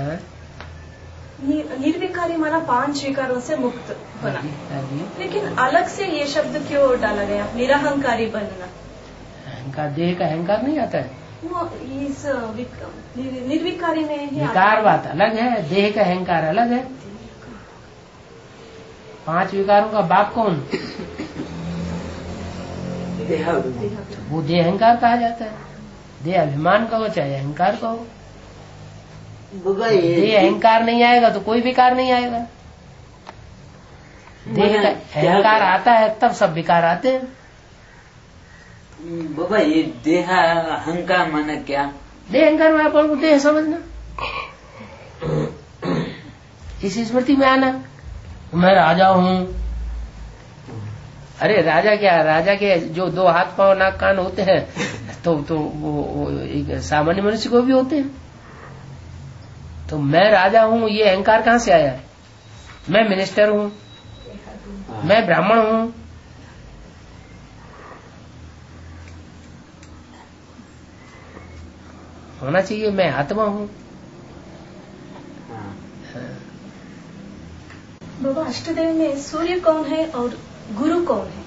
निर्विकारी माना 5 विकारों से मुक्त होना। लेकिन अलग से ये शब्द क्यों डाला गया, निराहंकारी बनना? अहंकार, देह का अहंकार नहीं आता है वो इस निर्विकारी में ही विकार बात अलग है, देह का अहंकार अलग है। 5 विकारों का बाप कौन? वो देह अहंकार कहा जाता है। देह अभिमान कहो चाहे अहंकार कहो। देह अहंकार नहीं आएगा तो कोई विकार नहीं आएगा। देह का अहंकार आता है तब सब विकार आते हैं। बाबा ये देह अहंकार माना क्या? देह अहंकार में आपको देह समझना, इस स्मृति में आना मैं राजा हूँ। अरे राजा क्या, राजा के जो 2 हाथ पांव नाक कान होते हैं तो वो एक सामान्य मनुष्य को भी होते हैं। तो मैं राजा हूँ ये अहंकार कहाँ से आया? मैं मिनिस्टर हूँ, मैं ब्राह्मण हूँ। होना चाहिए मैं आत्मा हूँ। बाबा अष्टदेव में सूर्य कौन है और गुरु कौन है?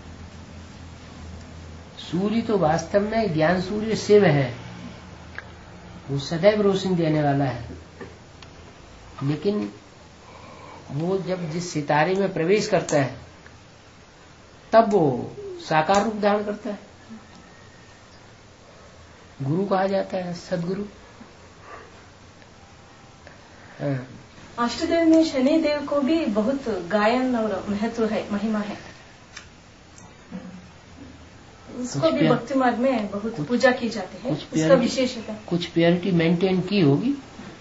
सूर्य तो वास्तव में ज्ञान सूर्य शिव है, वो सदैव रोशनी देने वाला है। लेकिन वो जब जिस सितारे में प्रवेश करता है तब वो साकार रूप धारण करता है, गुरु कहा जाता है, सदगुरु। अष्टदेव में शनि देव को भी बहुत गायन और महत्व है, महिमा है। उसको भी भक्ति मार्ग में बहुत पूजा की जाती है, उसका विशेषता। कुछ प्योरिटी मेंटेन की होगी।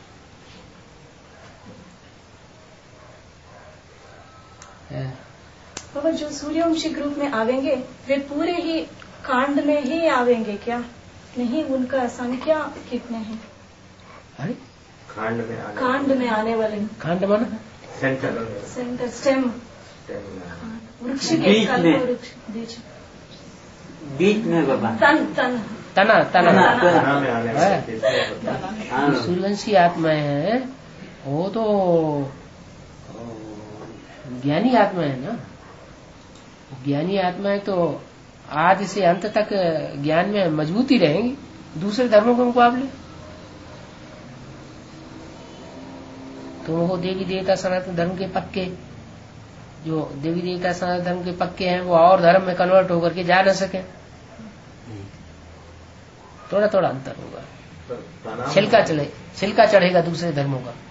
बाबा जो सूर्यवंशी ग्रुप में आवेंगे वे पूरे ही कांड में ही आवेंगे क्या? नहीं, उनका संख्या कितने हैं? अरे कांड में आने वाले। कांड माना सेंटर स्टेम, वृक्ष के बीच में बाबा तना सूर्यवंशी आत्माएं हैं, वो तो ज्ञानी आत्मा है ना। ज्ञानी आत्माएं तो आज से अंत तक ज्ञान में मजबूती रहेंगी दूसरे धर्मों के मुकाबले। तो वो देवी देवता सनातन धर्म के पक्के, जो देवी देवता सनातन धर्म के पक्के हैं वो और धर्म में कन्वर्ट होकर के जा न सके, थोड़ा थोड़ा अंतर होगा। छिलका चढ़ेगा दूसरे धर्मों का।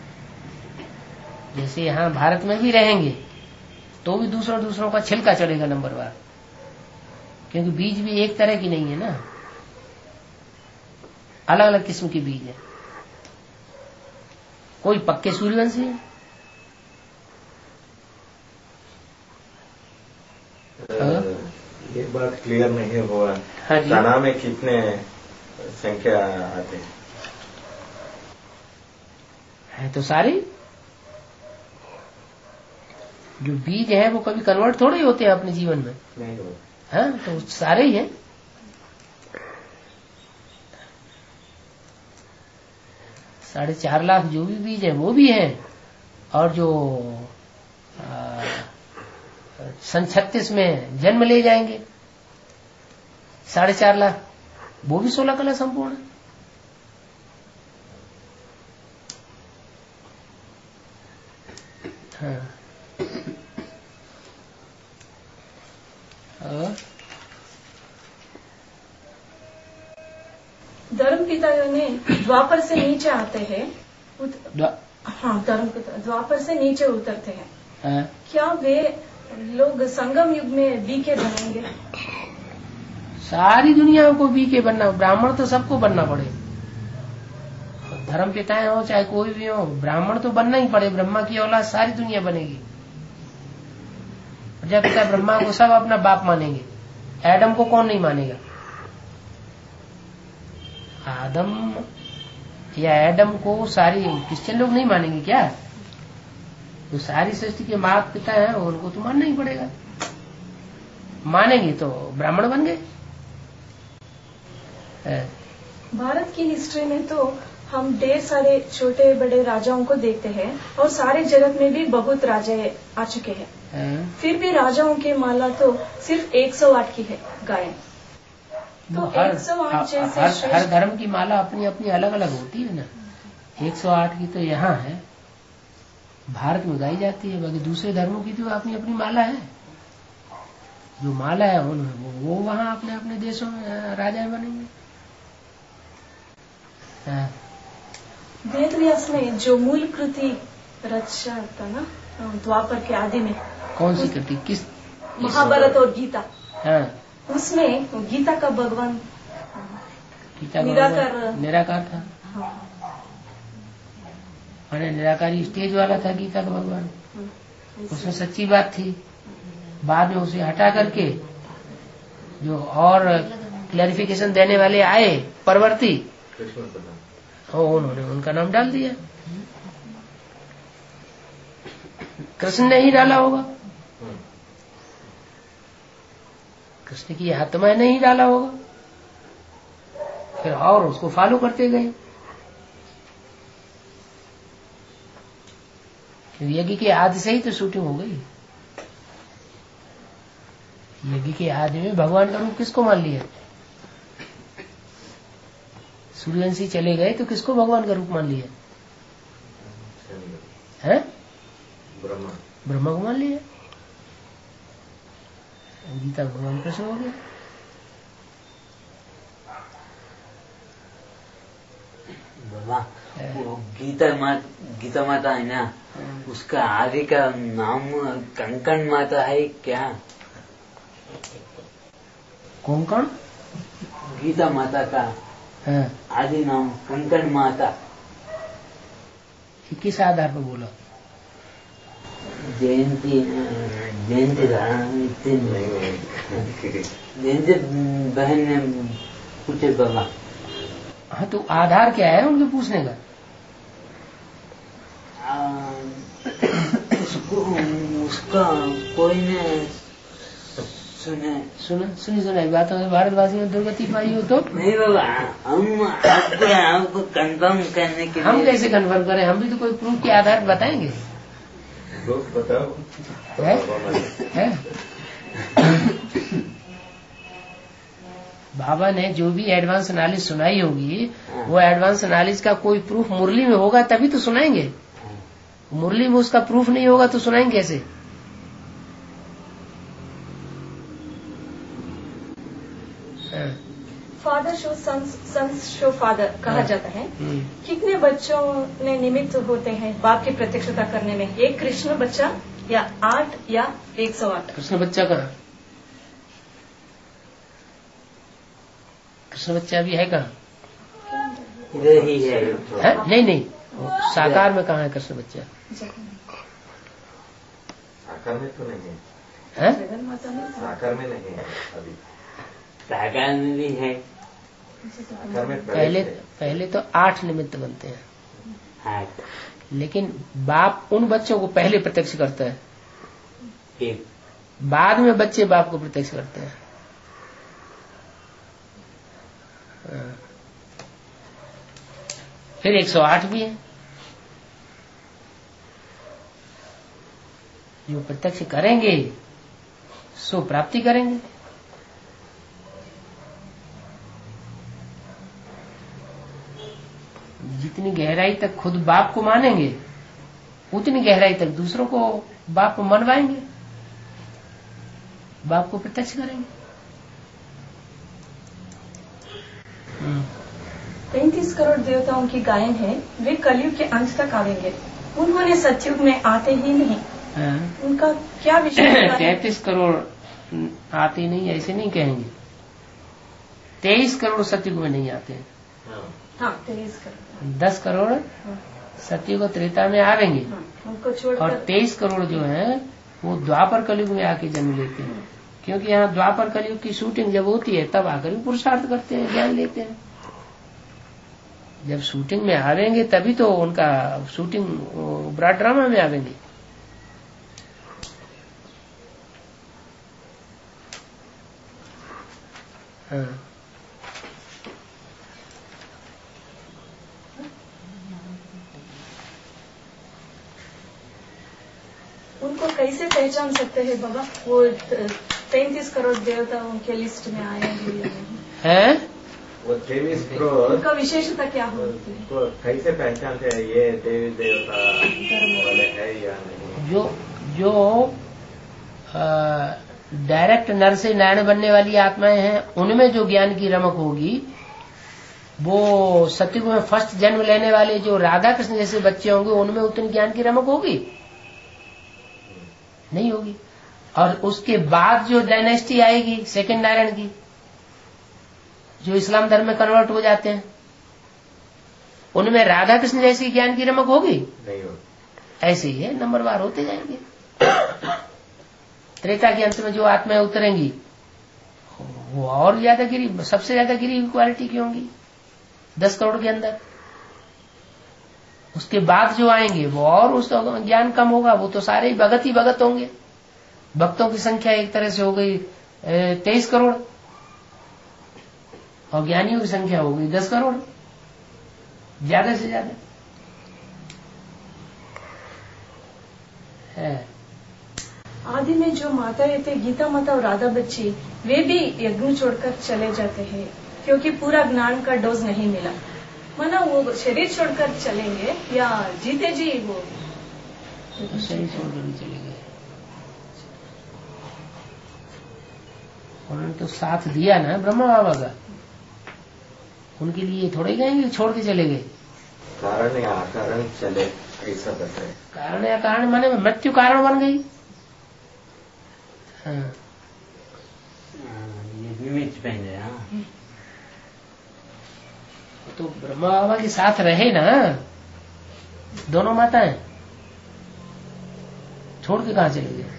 जैसे यहाँ भारत में भी रहेंगे तो भी दूसरों का छिलका चढ़ेगा नंबरवार, क्योंकि बीज भी एक तरह की नहीं है ना, अलग अलग किस्म के बीज है। कोई पक्के सूर्यवंशी है, ये बात क्लियर नहीं हुआ। हाँ जी। तना में कितने संख्या आते हैं? तो सारे जो बीज है वो कभी कन्वर्ट थोड़े ही होते हैं अपने जीवन में। नहीं हाँ, तो सारे ही हैं। साढ़े 4 लाख जो भी बीज है वो भी है, और जो सन 36 में जन्म ले जाएंगे 4.5 लाख, वो भी 16 कला संपूर्ण है। हाँ। धर्म पिता ने द्वापर से नीचे आते हैं, हाँ धर्म पिता द्वापर से नीचे उतरते हैं। हाँ। क्या वे लोग संगम युग में बीके बनेंगे? सारी दुनिया को बीके बनना, ब्राह्मण तो सबको बनना पड़े, धर्म पिताएं हो चाहे कोई भी हो, ब्राह्मण तो बनना ही पड़े। ब्रह्मा की औलाद सारी दुनिया बनेगी। प्रजापिता ब्रह्मा को सब अपना बाप मानेंगे, एडम को कौन नहीं मानेगा? आदम या एडम को सारी क्रिश्चियन लोग नहीं मानेंगे क्या? तो सारी सृष्टि के माता पिता हैं, उनको तो मानना ही पड़ेगा। मानेंगे तो ब्राह्मण बन गए। भारत की हिस्ट्री में तो हम ढेर सारे छोटे बड़े राजाओं को देखते हैं, और सारे जगत में भी बहुत राजा आ चुके हैं। फिर भी राजाओं की माला तो सिर्फ 108 की है गायन। तो 108 जैसे हर धर्म की माला अपनी अपनी अलग अलग होती है ना। 108 की तो यहाँ है, भारत में गाई जाती है। बाकी दूसरे धर्मों की तो अपनी अपनी माला है। जो माला है वो वहाँ अपने अपने देशों में राजा बनेंगे। वेद व्यास ने जो मूल कृति रचा था ना द्वापर के आदि में, कौन सी कृति? किस? महाभारत और गीता। हाँ। उसमें गीता का भगवान गीता निराकार था। हाँ, निराकारी स्टेज वाला था गीता का भगवान। उसमें सच्ची बात थी। बाद में उसे हटा करके जो और क्लैरिफिकेशन देने वाले आए परवर्ती, उन्होंने उनका नाम डाल दिया। कृष्ण ने ही डाला होगा, कृष्ण की आत्मा ने ही डाला होगा। फिर और उसको फॉलो करते गए। यज्ञ के आदि से ही तो शूटिंग हो गई। यज्ञ के आदि में भगवान का रूप किसको मान लिया? सूर्यवंशी चले गए तो किसको भगवान का रूप मान लिया है? ब्रह्मा को मान लिया। गीता भगवान कृष्ण हो गया। वो गीता माता है ना, उसका आदि का नाम कंकण माता है क्या? कोंकण? गीता माता का आदि नाम कंकण माता। किस आधार पर बोला? जयंती बहन ने पूछे बाबा। हाँ, तो आधार क्या है उनके पूछने का? उसका कोई ने सुने बातों में भारतवासी में दुर्गति पाई हो तो? नहीं बाबा, हम आपको कंफर्म करने के लिए। हम कैसे कंफर्म करें? हम भी तो कोई प्रूफ के आधार पर बताएंगे। बताओ है? बाबा ने जो भी एडवांस नॉलेज सुनाई होगी, वो एडवांस नॉलेज का कोई प्रूफ मुरली में होगा तभी तो सुनाएंगे। मुरली में उसका प्रूफ नहीं होगा तो सुनाएंगे कैसे? Father show sons show father कहा जाता है। कितने बच्चों ने निमित्त होते हैं बाप की प्रत्यक्षता करने में? एक कृष्ण बच्चा या 8 या 108? कृष्ण बच्चा कहाँ? कृष्ण बच्चा भी है कहाँ? इधर ही है। नहीं, साकार में कहाँ है कृष्ण बच्चा? साकार में तो नहीं है। साकार में नहीं है अभी। साकार में भी है। पहले तो 8 निमित्त बनते हैं, लेकिन बाप उन बच्चों को पहले प्रत्यक्ष करता है, बाद में बच्चे बाप को प्रत्यक्ष करते हैं। फिर 108 भी है, जो प्रत्यक्ष करेंगे सो प्राप्ति करेंगे। जितनी गहराई तक खुद बाप को मानेंगे उतनी गहराई तक दूसरों को बाप को मनवाएंगे, बाप को प्रत्यक्ष करेंगे। 35 करोड़ देवताओं की गायन है, वे कलयुग के अंत तक आवेंगे, उन्होंने सतयुग में आते ही नहीं। उनका क्या विषय? 33 करोड़ आते नहीं ऐसे नहीं कहेंगे, 23 करोड़ सतयुग में नहीं आते हैं। हाँ 23 करोड़, 10 करोड़ सतयुग त्रेता में आवेंगे, उनको छोड़कर, और 23 करोड़ जो है वो द्वापर कलयुग में आके जन्म लेते हैं। क्योंकि यहाँ द्वापर कलयुग की शूटिंग जब होती है तब आकर भी पुरुषार्थ करते हैं, ज्ञान लेते हैं। जब शूटिंग में आवेंगे तभी तो उनका शूटिंग ब्रॉड ड्रामा में आवेंगे। हाँ। उनको कैसे पहचान सकते हैं बाबा? वो 33 करोड़ देवताओं के लिस्ट में आए हैं। वो 23 करोड़ उनका विशेषता क्या होती है? तो कैसे पहचानते हैं ये देवी देवता वाले है या नहीं? जो डायरेक्ट नर से नारायण बनने वाली आत्माएं हैं, उनमें जो ज्ञान की रमक होगी, वो सतयुग में फर्स्ट जन्म लेने वाले जो राधा कृष्ण जैसे बच्चे होंगे उनमें उतनी ज्ञान की रमक होगी नहीं होगी। और उसके बाद जो डायनेस्टी आएगी सेकंड नारायण की, जो इस्लाम धर्म में कन्वर्ट हो जाते हैं, उनमें राधा कृष्ण जैसी ज्ञान की रमक होगी नहीं होगी। ऐसे ही है, नंबरवार होते जाएंगे। त्रेता के अंत में जो आत्माएं उतरेंगी वो और ज्यादा गिरी, सबसे ज्यादा गिरी क्वालिटी की होंगी 10 करोड़ के अंदर। उसके बाद जो आएंगे वो और उसका ज्ञान कम होगा, वो तो सारे ही भगत होंगे। भक्तों की संख्या एक तरह से हो गई 23 करोड़ और ज्ञानियों की संख्या हो गई 10 करोड़, ज्यादा से ज्यादा है। आदि में जो माताएं थे, गीता माता और राधा बच्ची, वे भी यज्ञ छोड़कर चले जाते हैं क्योंकि पूरा ज्ञान का डोज नहीं मिला। माना वो शरीर छोड़कर चलेंगे या जीते जी वो शरीर छोड़कर भी चले गए। उन्होंने तो साथ दिया ना ब्रह्मा बाबा का, उनके लिए थोड़े गए छोड़ के चले गए। कारण या अकारण चले ऐसा बताए। कारण या कारण माने मृत्यु कारण बन गई। हाँ। ये निमित्त बन गया। तो ब्रह्मा बाबा के साथ रहे ना दोनों माताएं, छोड़ के कहाँ चले गए?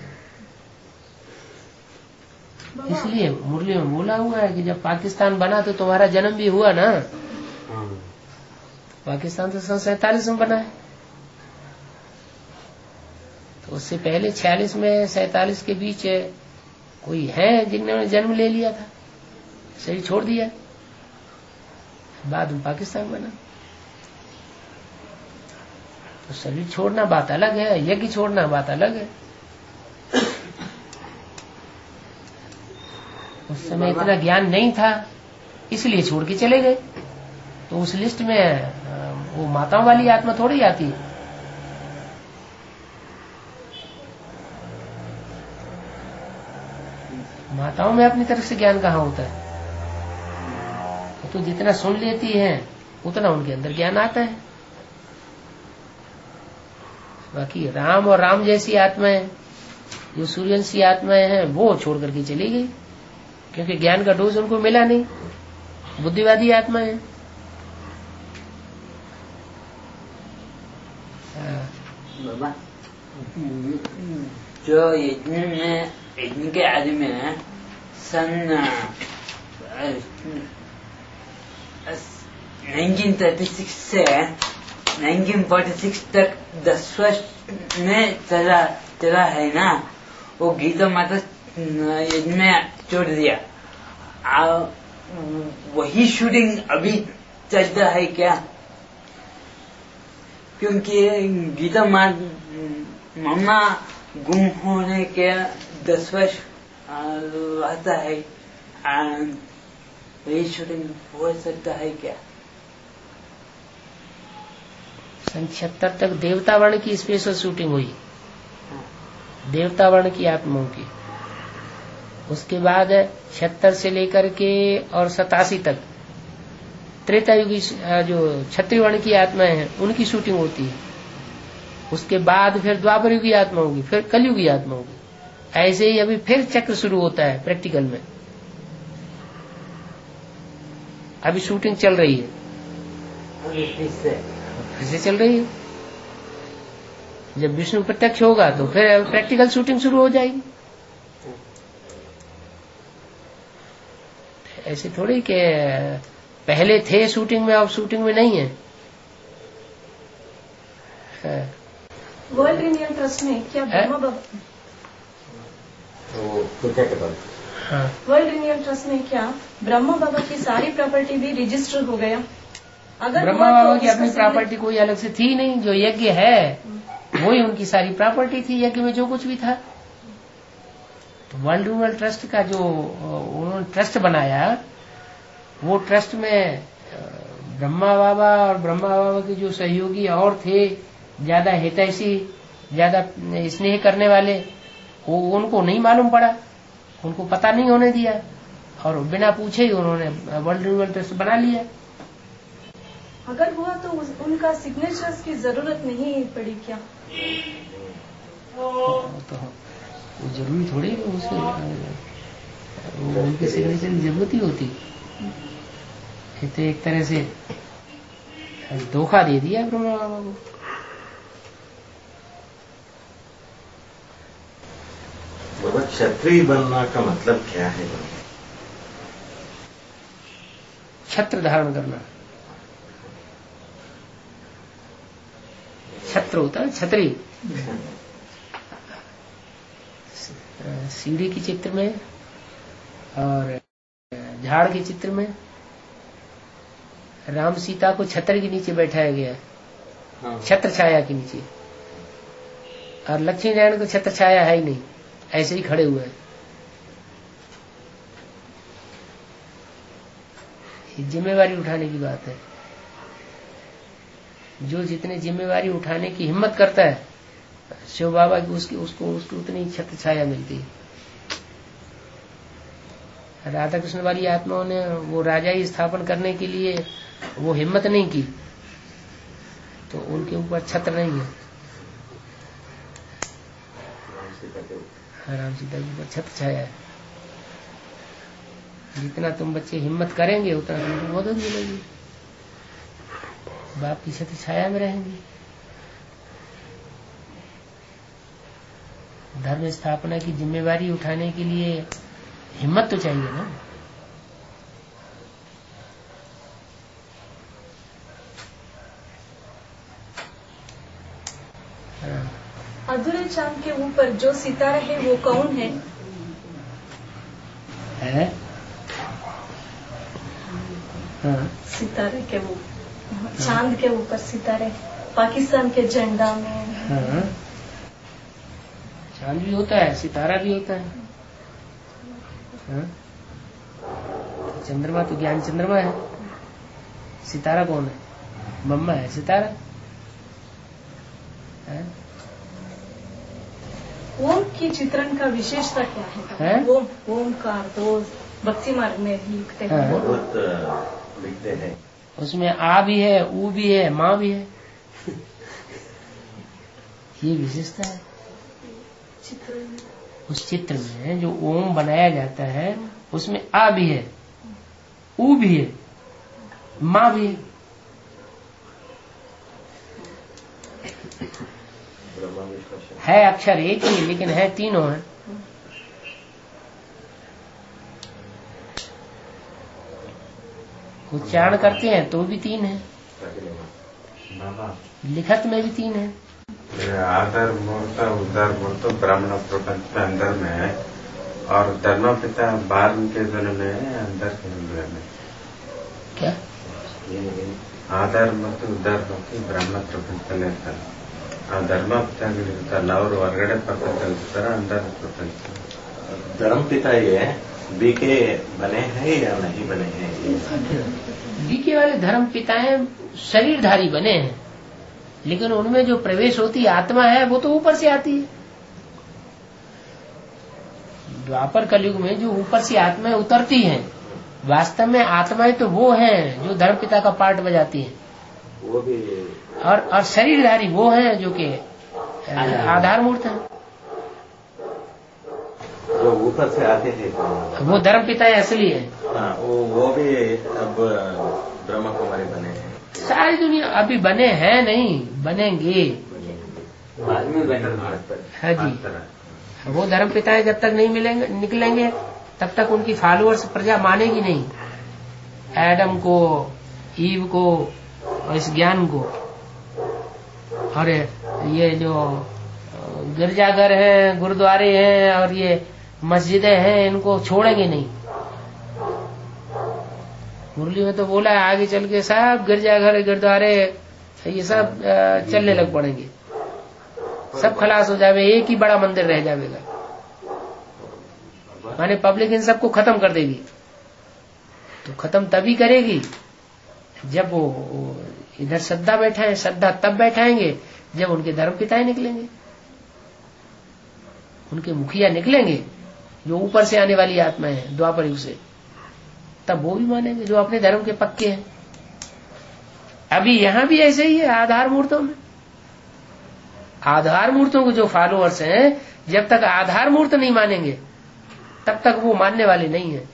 इसलिए मुरली में बोला हुआ है कि जब पाकिस्तान बना तो तुम्हारा जन्म भी हुआ ना। पाकिस्तान तो सन 47 में बना है, तो उससे पहले 46 में 47 के बीच कोई है जिन्होंने जन्म ले लिया था, शरीर छोड़ दिया, बाद में पाकिस्तान बना। तो शरीर छोड़ना बात अलग है, यज्ञ छोड़ना बात अलग है। उस समय इतना ज्ञान नहीं था इसलिए छोड़ के चले गए। तो उस लिस्ट में वो माताओं वाली आत्मा थोड़ी आती है। माताओं में अपनी तरफ से ज्ञान कहाँ होता है? तो जितना सुन लेती हैं उतना उनके अंदर ज्ञान आता है। बाकी राम और राम जैसी आत्माएं, जो सूर्यवंशी आत्माएं हैं, वो छोड़ करके चली गई क्योंकि ज्ञान का डोज उनको मिला नहीं। बुद्धिवादी आत्माएं बाबा, जो यज्ञ के आदि में सन 1936 से 1946 तक 10 वर्ष में चला है ना, वो गीता माता यज्ञ में छोड़ दिया। वही शूटिंग अभी चलता है क्या? क्योंकि गीता मम्मा गुम होने के 10 वर्ष आता है, ये शूटिंग हो सकता है क्या? 76 तक देवतावर्ण की स्पेशल शूटिंग हुई, देवतावर्ण की आत्माओं की। उसके बाद 76 से लेकर के और 87 तक त्रेतायुगी जो क्षत्रिय वर्ण की आत्माएं हैं उनकी शूटिंग होती है। उसके बाद फिर द्वापर युगी आत्मा होगी, फिर कलयुगी आत्मा होगी। ऐसे ही अभी फिर चक्र शुरू होता है प्रैक्टिकल में। अभी शूटिंग चल रही है, फिर से चल रही है। जब विष्णु प्रत्यक्ष होगा तो फिर प्रैक्टिकल शूटिंग शुरू हो जाएगी। ऐसे थोड़ी कि पहले थे शूटिंग में, अब शूटिंग में नहीं है। वर्ल्ड रिन्यूअल ट्रस्ट में क्या Brahma Baba, world renewal trust में क्या ब्रह्मा बाबा की सारी प्रॉपर्टी भी रजिस्टर हो गया? अगर ब्रह्मा बाबा की अपनी प्रॉपर्टी कोई अलग से थी नहीं, जो यज्ञ है वही उनकी सारी प्रॉपर्टी थी, यज्ञ में जो कुछ भी था। तो वर्ल्ड रिन्यूअल ट्रस्ट का जो उन्होंने ट्रस्ट बनाया, वो ट्रस्ट में ब्रह्मा बाबा और ब्रह्मा बाबा के जो सहयोगी और थे, ज्यादा हितैषी, ज्यादा स्नेह करने वाले, वो उनको नहीं मालूम पड़ा, उनको पता नहीं होने दिया, और बिना पूछे ही उन्होंने वर्ल्ड रिन्यूअल ट्रस्ट बना लिया। अगर हुआ तो उनका सिग्नेचर्स की जरूरत नहीं पड़ी क्या? तो वो जरूरी थोड़ी उसके उनके सिग्नेचर की जरूरत ही होती। तो एक तरह से धोखा दे दिया ब्रह्मा बाबा को। बाबा क्षत्रिय बनना का मतलब क्या है? छत्र धारण करना। छत्र होता है छतरी। सीढ़ी के चित्र में और झाड़ के चित्र में राम सीता को छत्र के नीचे बैठाया गया है, छत्र छाया के नीचे। और लक्ष्मी नारायण को छत्र छाया है ही नहीं, ऐसे ही खड़े हुए हैं। जिम्मेवारी उठाने की बात है। जो जितने जिम्मेवारी उठाने की हिम्मत करता है, शिव बाबा की उसको उतनी छत्र छाया मिलती है। राधा कृष्ण वाली आत्माओं ने वो राजाई स्थापन करने के लिए वो हिम्मत नहीं की, तो उनके ऊपर छत्र नहीं है। राम सीता के ऊपर छत्र छाया है। जितना तुम बच्चे हिम्मत करेंगे उतना तुमको मदद मिलेगी, बाप की छत्र छाया में रहेंगे। धर्म स्थापना की जिम्मेवारी उठाने के लिए हिम्मत तो चाहिए ना। अधूरे चांद के ऊपर जो सितारा है वो कौन है? हाँ। सितारे के वो चांद के ऊपर सितारे, पाकिस्तान के झंडा में। हाँ। चांद भी होता है, सितारा भी होता है। हाँ? चंद्रमा तो ज्ञान चंद्रमा है, सितारा कौन है? ब्रह्मा है सितारा। है? ओम की चित्रण का विशेषता क्या है? ओमकार तो भक्ति मार्ग में लिखते हैं। बहुत लिखते हैं। उसमें आ भी है, ऊ भी है, माँ भी है। ये विशेषता है उस चित्र में। जो ओम बनाया जाता है उसमें आ भी है, ऊ भी है, माँ भी है। है अक्षर एक ही लेकिन है तीनों है। उच्चारण करते हैं तो भी 3 है, लिखत में भी 3 है। आधार मूर्त उद्धार मूर्त ब्राह्मण प्रपंच के अंदर में और धर्मपिता बाहर के जन में अंदर के में क्या ಆಧಾರ ಮತ್ತು ಉದ್ಧಾರ ಮತ್ತು ಬ್ರಹ್ಮ ಪ್ರಪಂಚದಲ್ಲೇ ಇರ್ತಾರೆ. ಆ ಧರ್ಮಪಿತಾಗಳಿರ್ತಾರಲ್ಲ ಅವರು ಹೊರಗಡೆ ಪ್ರಪಂಚ ಇರ್ತಾರ, ಅಂದರ್ ಪ್ರಪಂಚ. धर्मपिता ये बीके बने हैं या नहीं बने हैं? बीके वाले धर्म पिताएं शरीरधारी बने हैं, लेकिन उनमें जो प्रवेश होती आत्मा है वो तो ऊपर से आती है. द्वापर कलयुग में जो ऊपर से आत्माएं उतरती हैं, वास्तव में आत्माएं तो वो हैं जो धर्म पिता का पार्ट बजाती हैं. वो भी और शरीरधारी वो हैं जो कि आधार मूर्त हैं. जो ऊपर से आते हैं वो धर्म पिता असली है. हाँ, वो भी अब ब्रह्म कुमारी बने हैं. सारी दुनिया अभी बने हैं नहीं, बनेंगे बाद में बनेंगे. हाँ जी. वो धर्म पिताएं जब तक नहीं मिलेंगे निकलेंगे तब तक उनकी फॉलोअर्स प्रजा मानेगी नहीं. एडम को, ईव को और इस ज्ञान को. और ये जो गिरजाघर हैं, गुरुद्वारे हैं और ये मस्जिदें हैं, इनको छोड़ेंगे नहीं. मुरली में तो बोला है आगे चल के सब गिरजाघर, गुरुद्वारे ये सब चलने लग पड़ेंगे, सब खलास हो जावे, एक ही बड़ा मंदिर रह जाएगा. माने पब्लिक इन सबको खत्म कर देगी. तो खत्म तभी करेगी जब वो इधर श्रद्धा बैठाएं. श्रद्धा तब बैठाएंगे जब उनके धर्म पिताएं निकलेंगे, उनके मुखिया निकलेंगे जो ऊपर से आने वाली आत्माएं हैं द्वापर युग से, तब वो भी मानेंगे जो अपने धर्म के पक्के हैं. अभी यहां भी ऐसे ही है. आधार मूर्तों में, आधार मूर्तों के जो फॉलोअर्स हैं, जब तक आधार मूर्त नहीं मानेंगे तब तक वो मानने वाले नहीं है.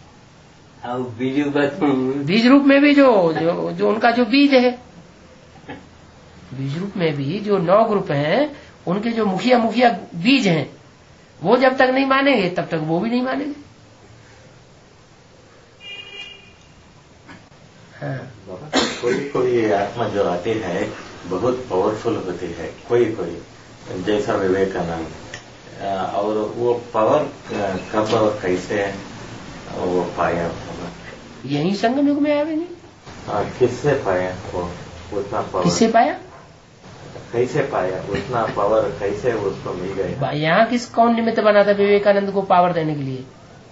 बीज रूप में भी जो उनका जो बीज है, बीज रूप में भी जो 9 ग्रुप हैं, उनके जो मुखिया बीज हैं, वो जब तक नहीं मानेंगे तब तक वो भी नहीं मानेंगे. हाँ. कोई आत्मा जो आती है बहुत पावरफुल होती है, कोई जैसा विवेकानंद. और वो पावर कब और कैसे वो पाया? यही संगम युग में आवेंगे. किससे पाया वो उतना पावर? किससे पाया? कैसे पाया उतना पावर? कैसे उसको मिल गया? यहाँ कौन निमित्त बना था विवेकानंद को पावर देने के लिए?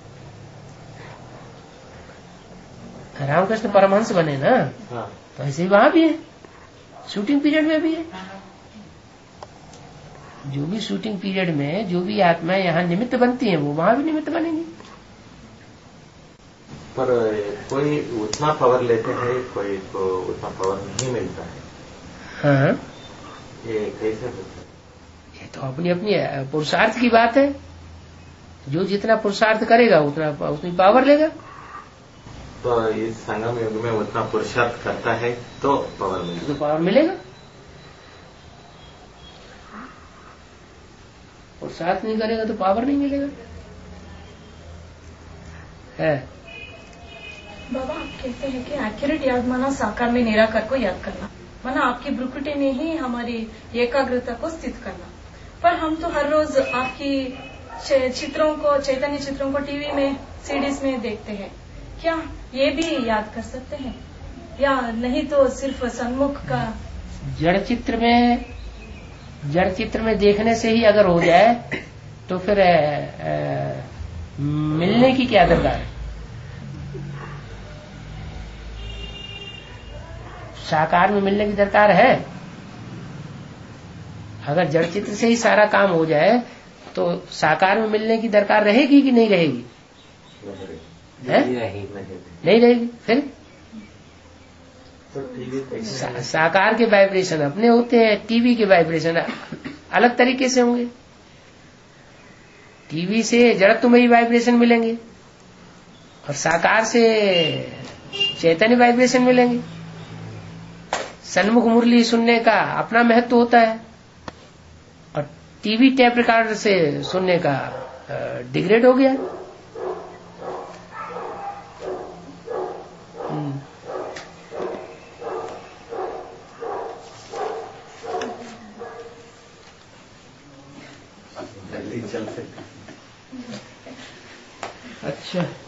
रामकृष्ण परमहंस बने ना. हाँ. तो ऐसे ही वहां भी है, शूटिंग पीरियड में भी है. जो भी शूटिंग पीरियड में जो भी आत्माएं यहाँ निमित्त बनती हैं, वो वहां भी निमित्त बनेंगी. पर कोई उतना पावर लेते हैं, कोई को उतना पावर नहीं मिलता है. हाँ. ये कैसे होता है? ये तो अपनी अपनी पुरुषार्थ की बात है. जो जितना पुरुषार्थ करेगा उतनी पावर लेगा. तो इस संगम युग में उतना पुरुषार्थ करता है तो पावर मिलेगा. तो पावर मिलेगा. पुरुषार्थ नहीं करेगा तो पावर नहीं मिलेगा. है बाबा, आप कहते हैं कि एक्यूरेट याद माना साकार में निराकार को याद करना, माना आपकी भ्रुकुटी में ही हमारी एकाग्रता को स्थित करना. पर हम तो हर रोज आपकी चित्रों को, चैतन्य चित्रों को टीवी में, सीडीज में देखते हैं. क्या ये भी याद कर सकते हैं या नहीं? तो सिर्फ सन्मुख का जड़ चित्र में देखने से ही अगर हो जाए तो फिर मिलने की क्या दरकार है? साकार में मिलने की दरकार है. अगर जड़ चित्र से ही सारा काम हो जाए तो साकार में मिलने की दरकार रहेगी कि नहीं रहेगी? नहीं रहेगी. फिर साकार के वाइब्रेशन अपने होते हैं, टीवी के वाइब्रेशन अलग तरीके से होंगे. टीवी से जड़त्व में ही वाइब्रेशन मिलेंगे और साकार से चैतन्य वाइब्रेशन मिलेंगे. सन्मुख मुरली सुनने का अपना महत्व होता है और टीवी टेप रिकॉर्डर से सुनने का डिग्रेड हो गया. चल सकते अच्छा